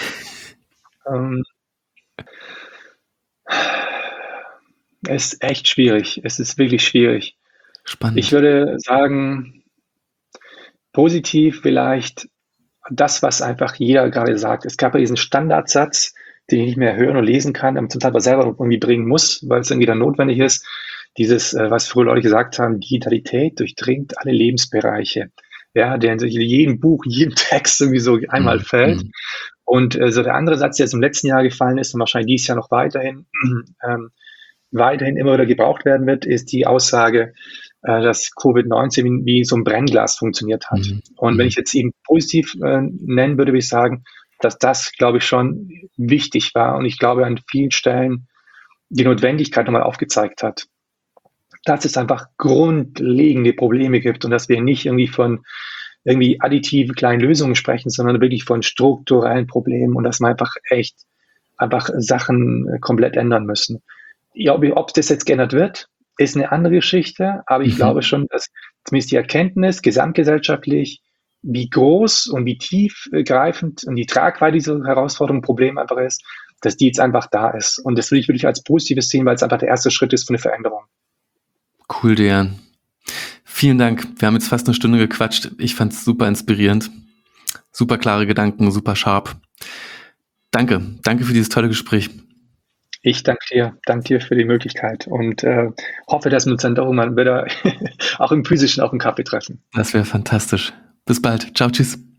es ist echt schwierig. Es ist wirklich schwierig. Spannend. Ich würde sagen, positiv vielleicht das, was einfach jeder gerade sagt. Es gab ja diesen Standardsatz, den ich nicht mehr hören oder lesen kann, aber zum Teil aber selber irgendwie bringen muss, weil es irgendwie dann notwendig ist. Dieses, was früher Leute gesagt haben, Digitalität durchdringt alle Lebensbereiche. Ja, der in jedem Buch, jedem Text irgendwie so einmal fällt. Und so der andere Satz, der jetzt im letzten Jahr gefallen ist und wahrscheinlich dieses Jahr noch weiterhin immer wieder gebraucht werden wird, ist die Aussage, dass Covid-19 wie so ein Brennglas funktioniert hat. Mhm. Und wenn ich jetzt eben positiv nennen würde, würde ich sagen, dass das, glaube ich, schon wichtig war und ich glaube an vielen Stellen die Notwendigkeit nochmal aufgezeigt hat, dass es einfach grundlegende Probleme gibt und dass wir nicht irgendwie von irgendwie additive kleinen Lösungen sprechen, sondern wirklich von strukturellen Problemen und dass man einfach Sachen komplett ändern müssen. Ja, ob das jetzt geändert wird, ist eine andere Geschichte, aber ich glaube Mhm. schon, dass zumindest die Erkenntnis gesamtgesellschaftlich, wie groß und wie tiefgreifend und die Tragweite dieser Herausforderung, Problem einfach ist, dass die jetzt einfach da ist. Und das will ich wirklich als Positives sehen, weil es einfach der erste Schritt ist für eine Veränderung. Cool, Dejan. Vielen Dank. Wir haben jetzt fast eine Stunde gequatscht. Ich fand es super inspirierend. Super klare Gedanken, super scharf. Danke. Danke für dieses tolle Gespräch. Ich danke dir für die Möglichkeit und hoffe, dass wir uns dann doch mal wieder auch im Physischen auf einen Kaffee treffen. Das wäre fantastisch. Bis bald. Ciao, tschüss.